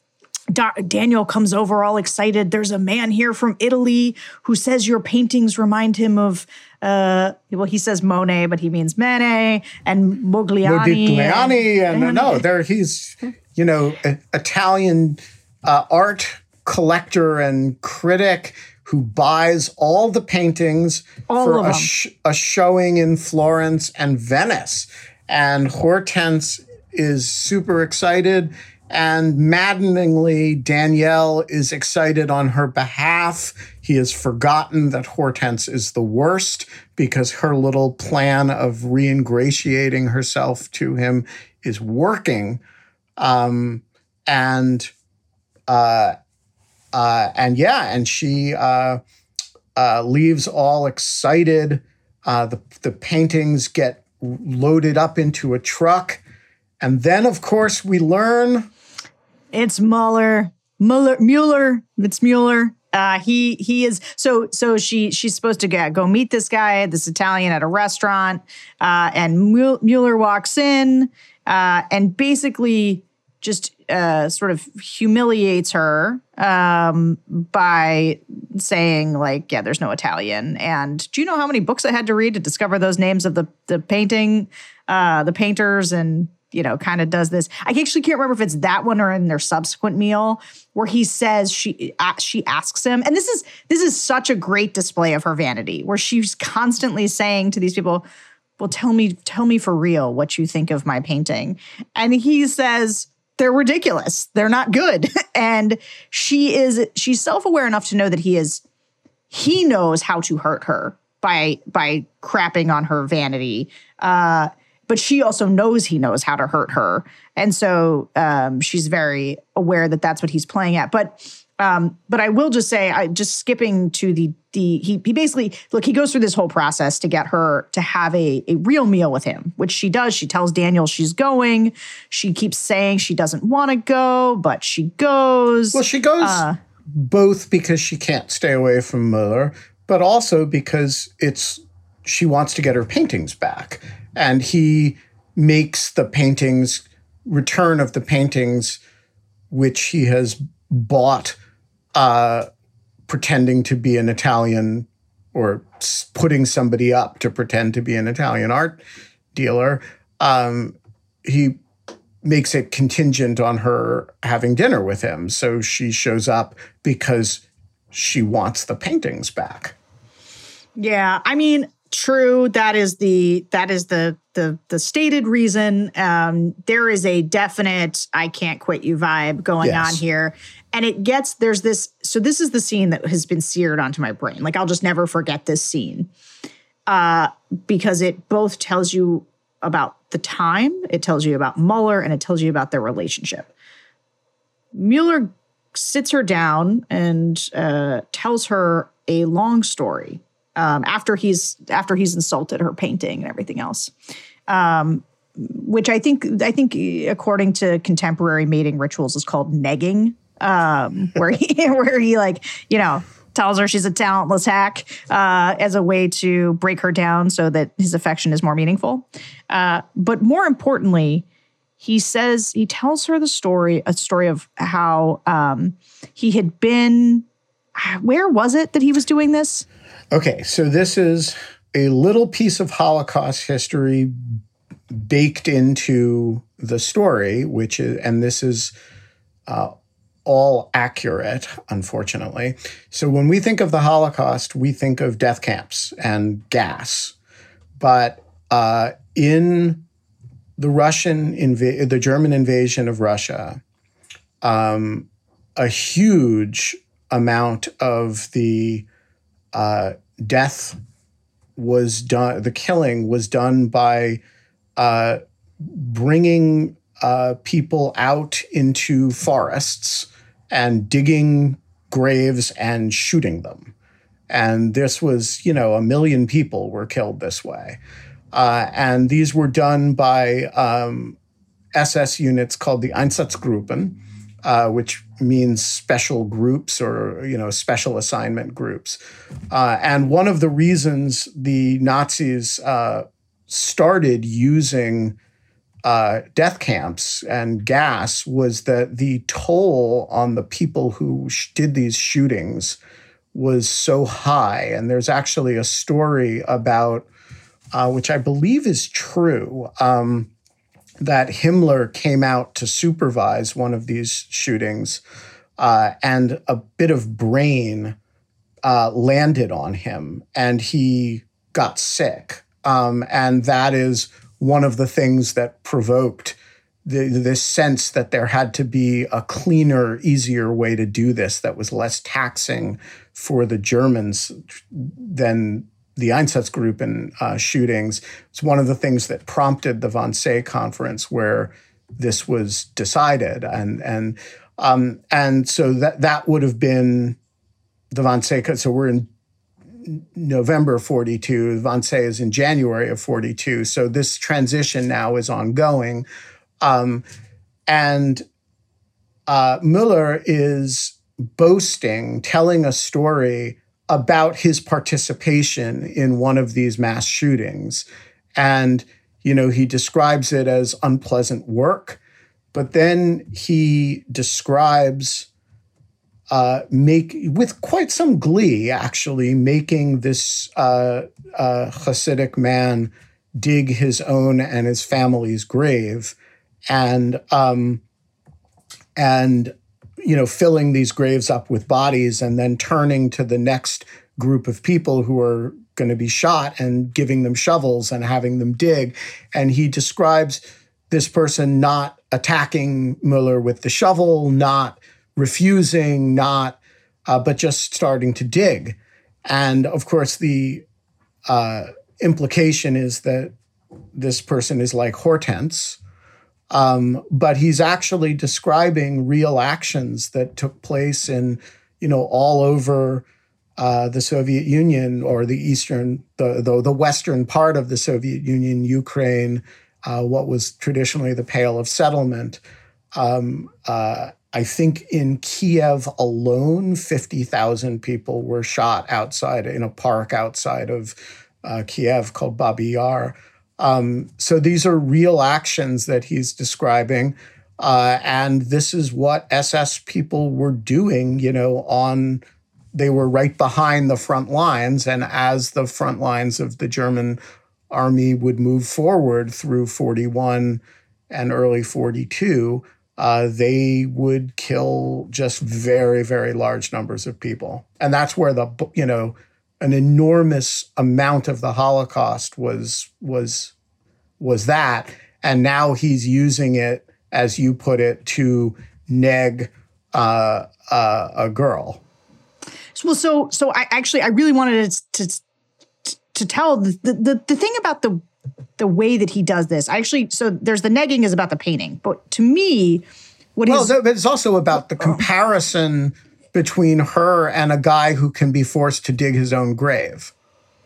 Da- Daniel comes over all excited. There's a man here from Italy who says your paintings remind him of, uh, well, he says Monet, but he means Manet and Modigliani. Modigliani, and, and no, there he's, you know, a, Italian uh, art collector and critic who buys all the paintings all for of a, them. sh- a showing in Florence and Venice. And Hortense is super excited. And maddeningly, Danielle is excited on her behalf. He has forgotten that Hortense is the worst because her little plan of reingratiating herself to him is working. Um, and, uh, uh, and yeah, and she uh, uh, leaves all excited. Uh, the, the paintings get loaded up into a truck. And then, of course, we learn... It's Mueller, Mueller, Mueller. It's Mueller. Uh, he he is so so. She she's supposed to get, go meet this guy, this Italian, at a restaurant, uh, and Mueller walks in uh, and basically just uh, sort of humiliates her um, by saying like, "Yeah, there's no Italian." And do you know how many books I had to read to discover those names of the the painting, uh, the painters, and you know, kind of does this. I actually can't remember if it's that one or in their subsequent meal where he says she uh, she asks him, and this is this is such a great display of her vanity, where she's constantly saying to these people, "Well, tell me, tell me for real what you think of my painting," and he says they're ridiculous, they're not good, and she is she's self-aware enough to know that he is he knows how to hurt her by by crapping on her vanity. Uh, But she also knows he knows how to hurt her. And so um, she's very aware that that's what he's playing at. But um, but I will just say, I just skipping to the, the he, he basically, look, he goes through this whole process to get her to have a, a real meal with him, which she does. She tells Daniel she's going. She keeps saying she doesn't want to go, but she goes. Well, she goes uh, both because she can't stay away from Mueller, but also because it's she wants to get her paintings back. And he makes the paintings, return of the paintings, which he has bought, uh, pretending to be an Italian or putting somebody up to pretend to be an Italian art dealer. Um, he makes it contingent on her having dinner with him. So she shows up because she wants the paintings back. Yeah, I mean... True, that is the that is the the the stated reason. Um, there is a definite "I can't quit you" vibe going yes. on here, and it gets there's this. So this is the scene that has been seared onto my brain. Like I'll just never forget this scene uh, because it both tells you about the time, it tells you about Mueller, and it tells you about their relationship. Mueller sits her down and uh, tells her a long story. Um, after he's after he's insulted her painting and everything else. Um, which I think I think according to contemporary mating rituals is called negging, um, where he where he like you know tells her she's a talentless hack uh, as a way to break her down so that his affection is more meaningful. Uh, but more importantly, he says he tells her the story, a story of how um, he had been. Where was it that he was doing this? Okay, so this is a little piece of Holocaust history baked into the story, which is, and this is uh, all accurate, unfortunately. So when we think of the Holocaust, we think of death camps and gas. But uh, in the Russian, inv- the German invasion of Russia, um, a huge amount of the uh, death was done, the killing was done by uh, bringing uh, people out into forests and digging graves and shooting them. And this was, you know, a million people were killed this way. Uh, and these were done by um, S S units called the Einsatzgruppen, uh, which means special groups or, you know, special assignment groups. Uh, and one of the reasons the Nazis uh, started using uh, death camps and gas was that the toll on the people who sh- did these shootings was so high. And there's actually a story about, uh, which I believe is true, um, that Himmler came out to supervise one of these shootings, uh, and a bit of brain uh, landed on him, and he got sick. Um, and that is one of the things that provoked the, this sense that there had to be a cleaner, easier way to do this that was less taxing for the Germans than the Einsatzgruppen uh, shootings. It's one of the things that prompted the Wannsee Conference, where this was decided, and and um, and so that that would have been the Wannsee. So we're in November forty-two. Wannsee is in January of forty-two. So this transition now is ongoing, um, and uh, Müller is boasting, telling a story about his participation in one of these mass shootings. And, you know, he describes it as unpleasant work, but then he describes, uh, make with quite some glee, actually, making this uh, uh, Hasidic man dig his own and his family's grave, and um, and you know, filling these graves up with bodies and then turning to the next group of people who are going to be shot and giving them shovels and having them dig. And he describes this person not attacking Müller with the shovel, not refusing, not, uh, but just starting to dig. And of course, the uh, implication is that this person is like Hortense. Um, but he's actually describing real actions that took place in, you know, all over uh, the Soviet Union, or the eastern, the, the the western part of the Soviet Union, Ukraine, uh, what was traditionally the Pale of Settlement. Um, uh, I think in Kiev alone, fifty thousand people were shot outside in a park outside of uh, Kiev called Babi Yar. Um, so these are real actions that he's describing. Uh, and this is what S S people were doing, you know, on, they were right behind the front lines. And as the front lines of the German army would move forward through forty-one and early forty-two, uh, they would kill just very, very large numbers of people. And that's where the, you know, an enormous amount of the Holocaust was was was that, and now he's using it, as you put it, to neg uh, uh, a girl. Well, so so I actually I really wanted to to, to tell the, the the thing about the the way that he does this. I actually so there's the negging is about the painting, but to me, what well, is but it's also about the comparison between her and a guy who can be forced to dig his own grave.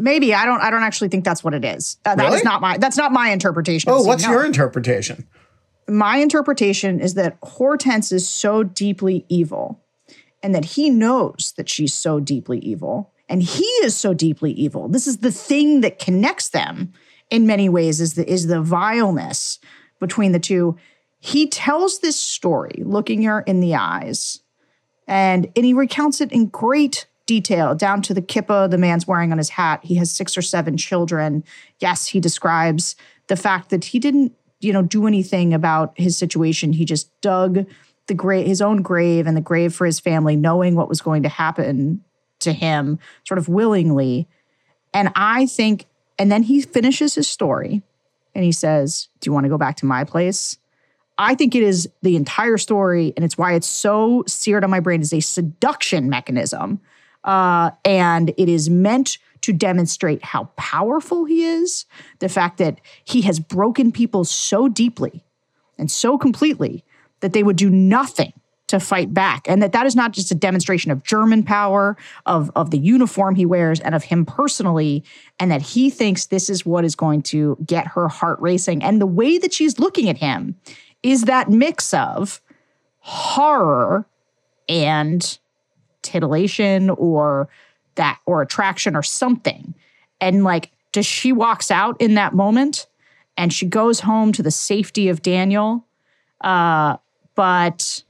maybe I don't. I don't actually think that's what it is. Uh, that Really? is not my. That's not my interpretation. of the Oh, scene, what's no. your interpretation? My interpretation is that Hortense is so deeply evil, and that he knows that she's so deeply evil, and he is so deeply evil. This is the thing that connects them in many ways. Is the is the vileness between the two. He tells this story, looking her in the eyes, and and he recounts it in great detail, down to the kippah the man's wearing on his hat. He has six or seven children. Yes, he describes the fact that he didn't, you know, do anything about his situation. He just dug the grave, his own grave and the grave for his family, knowing what was going to happen to him, sort of willingly. And I think, and then he finishes his story and he says, do you want to go back to my place? I think it is the entire story, and it's why it's so seared on my brain, is a seduction mechanism. Uh, and it is meant to demonstrate how powerful he is, the fact that he has broken people so deeply and so completely that they would do nothing to fight back. And that that is not just a demonstration of German power, of, of the uniform he wears, and of him personally, and that he thinks this is what is going to get her heart racing. And the way that she's looking at him is that mix of horror and titillation or that or attraction or something. And like, does she walks out in that moment and she goes home to the safety of Daniel? Uh, but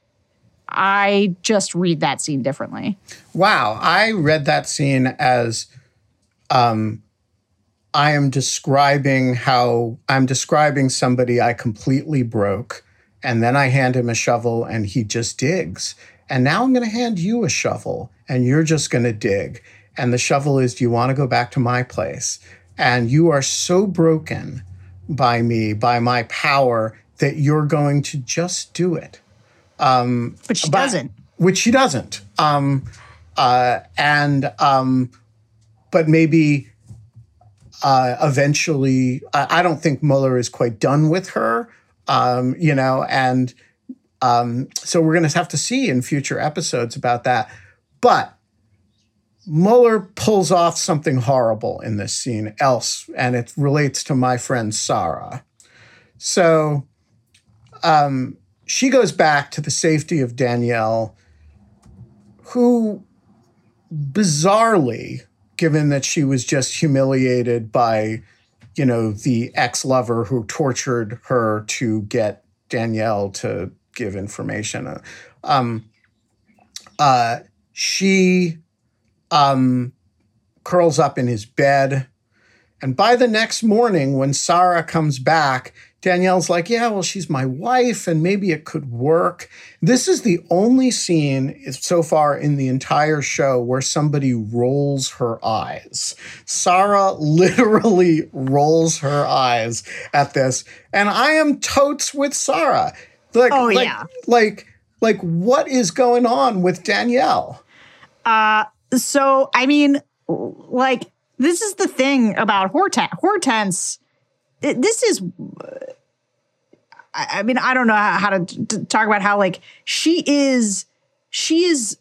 I just read that scene differently. Wow. I read that scene as um, I am describing how I'm describing somebody I completely broke, and then I hand him a shovel and he just digs. And now I'm going to hand you a shovel and you're just going to dig. And the shovel is, do you want to go back to my place? And you are so broken by me, by my power, that you're going to just do it. Um, but she but, doesn't. Which she doesn't. Um, uh, and, um, but maybe uh, eventually, I, I don't think Mueller is quite done with her, um, you know, and Um, so we're going to have to see in future episodes about that. But Mueller pulls off something horrible in this scene else, and it relates to my friend Sarah. So um, she goes back to the safety of Danielle, who bizarrely, given that she was just humiliated by, you know, the ex-lover who tortured her to get Danielle to give information. Um, uh, she um, curls up in his bed. And by the next morning, when Sarah comes back, Danielle's like, yeah, well, she's my wife, and maybe it could work. This is the only scene so far in the entire show where somebody rolls her eyes. Sarah literally rolls her eyes at this. And I am totes with Sarah. Like, oh, like, yeah. Like, like, what is going on with Danielle? Uh, so, I mean, like, this is the thing about Hortense. Hortense, it, this is, I, I mean, I don't know how, how to t- talk about how, like, she is, she is,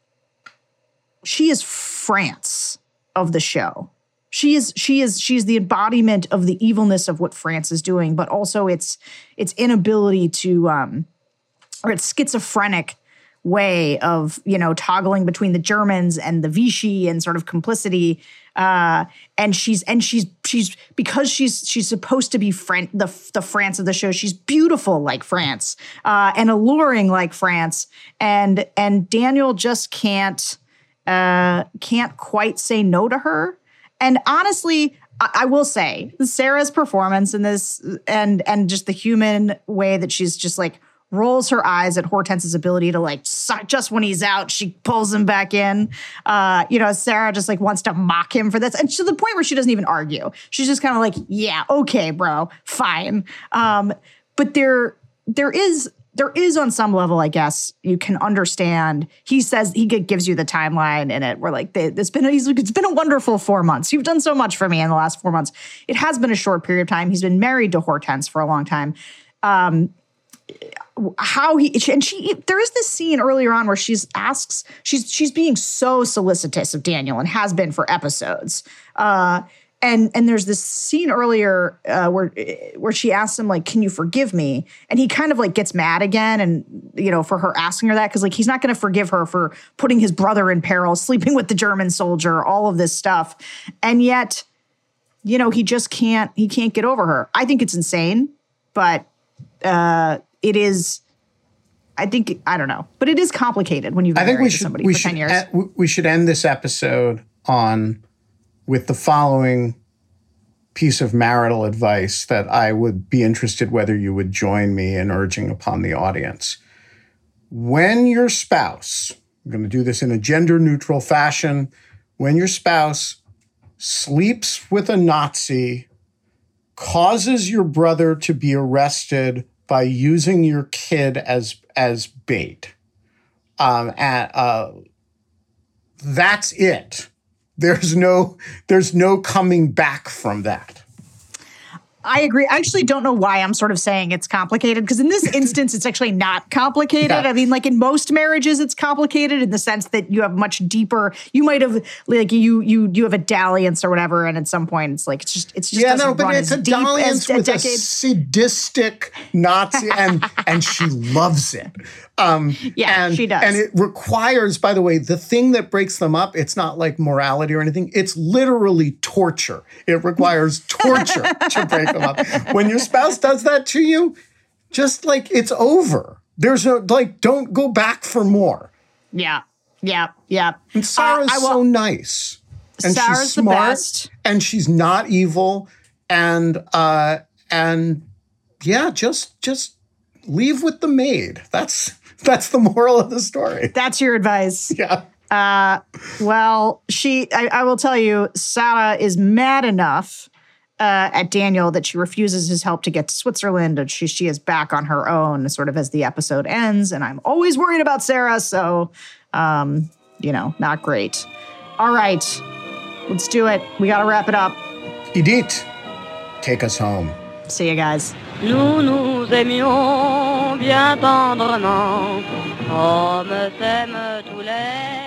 she is France of the show. She is, she is, she's the embodiment of the evilness of what France is doing, but also its, its inability to, um, or its schizophrenic way of, you know, toggling between the Germans and the Vichy and sort of complicity. Uh, and she's, and she's, she's, because she's, she's supposed to be Fran- the, the France of the show. She's beautiful like France, uh, and alluring like France. And, and Daniel just can't, uh, can't quite say no to her. And honestly, I, I will say Sarah's performance in this and, and just the human way that she's just like, rolls her eyes at Hortense's ability to like, just when he's out, she pulls him back in. Uh, you know, Sarah just like wants to mock him for this. And to the point where she doesn't even argue. She's just kind of like, yeah, okay, bro, fine. Um, but there, there is, there is on some level, I guess, you can understand. He says, he gives you the timeline in it where like, they, it's been, he's like, it's been a wonderful four months. You've done so much for me in the last four months. It has been a short period of time. He's been married to Hortense for a long time. Um, how he and she there is this scene earlier on where she's asks she's she's being so solicitous of Daniel and has been for episodes. Uh, and and there's this scene earlier uh, where where she asks him like, "Can you forgive me?" And he kind of like gets mad again, and you know, for her asking her that, because like he's not going to forgive her for putting his brother in peril, sleeping with the German soldier, all of this stuff, and yet, you know, he just can't he can't get over her. I think it's insane, but. Uh, It is, I think, I don't know, but it is complicated when you've been I think married we to should, somebody we for should ten years. En- we should end this episode on with the following piece of marital advice that I would be interested whether you would join me in urging upon the audience. When your spouse, I'm going to do this in a gender-neutral fashion, when your spouse sleeps with a Nazi, causes your brother to be arrested by using your kid as as bait. Um, and, uh, that's it. There's no there's no coming back from that. I agree. I actually don't know why I'm sort of saying it's complicated, because in this instance, it's actually not complicated. Yeah. I mean, like in most marriages, it's complicated in the sense that you have much deeper, you might have like you you you have a dalliance or whatever. And at some point it's like, it's just, it's just, Yeah, doesn't no, but run it's as a deep dalliance as with a decade. sadistic Nazi, and and she loves it. Um, Yeah, and, she does. And it requires, by the way, the thing that breaks them up, it's not like morality or anything. It's literally torture. It requires torture to break them up. When your spouse does that to you, just like it's over. There's no, like, don't go back for more. Yeah, yeah, yeah. And Sarah's Uh, I will- so nice. And Sarah's she's the smart. best. And she's not evil. And, uh, and yeah, just, just leave with the maid. That's, that's the moral of the story. That's your advice. Yeah. Uh, well, she, I, I will tell you, Sarah is mad enough uh, at Daniel that she refuses his help to get to Switzerland, and she, she is back on her own sort of as the episode ends. And I'm always worried about Sarah. So, um, you know, not great. All right, let's do it. We got to wrap it up. Edith, take us home. See you guys. Nous nous aimions bien tendrement, comme s'aiment tous les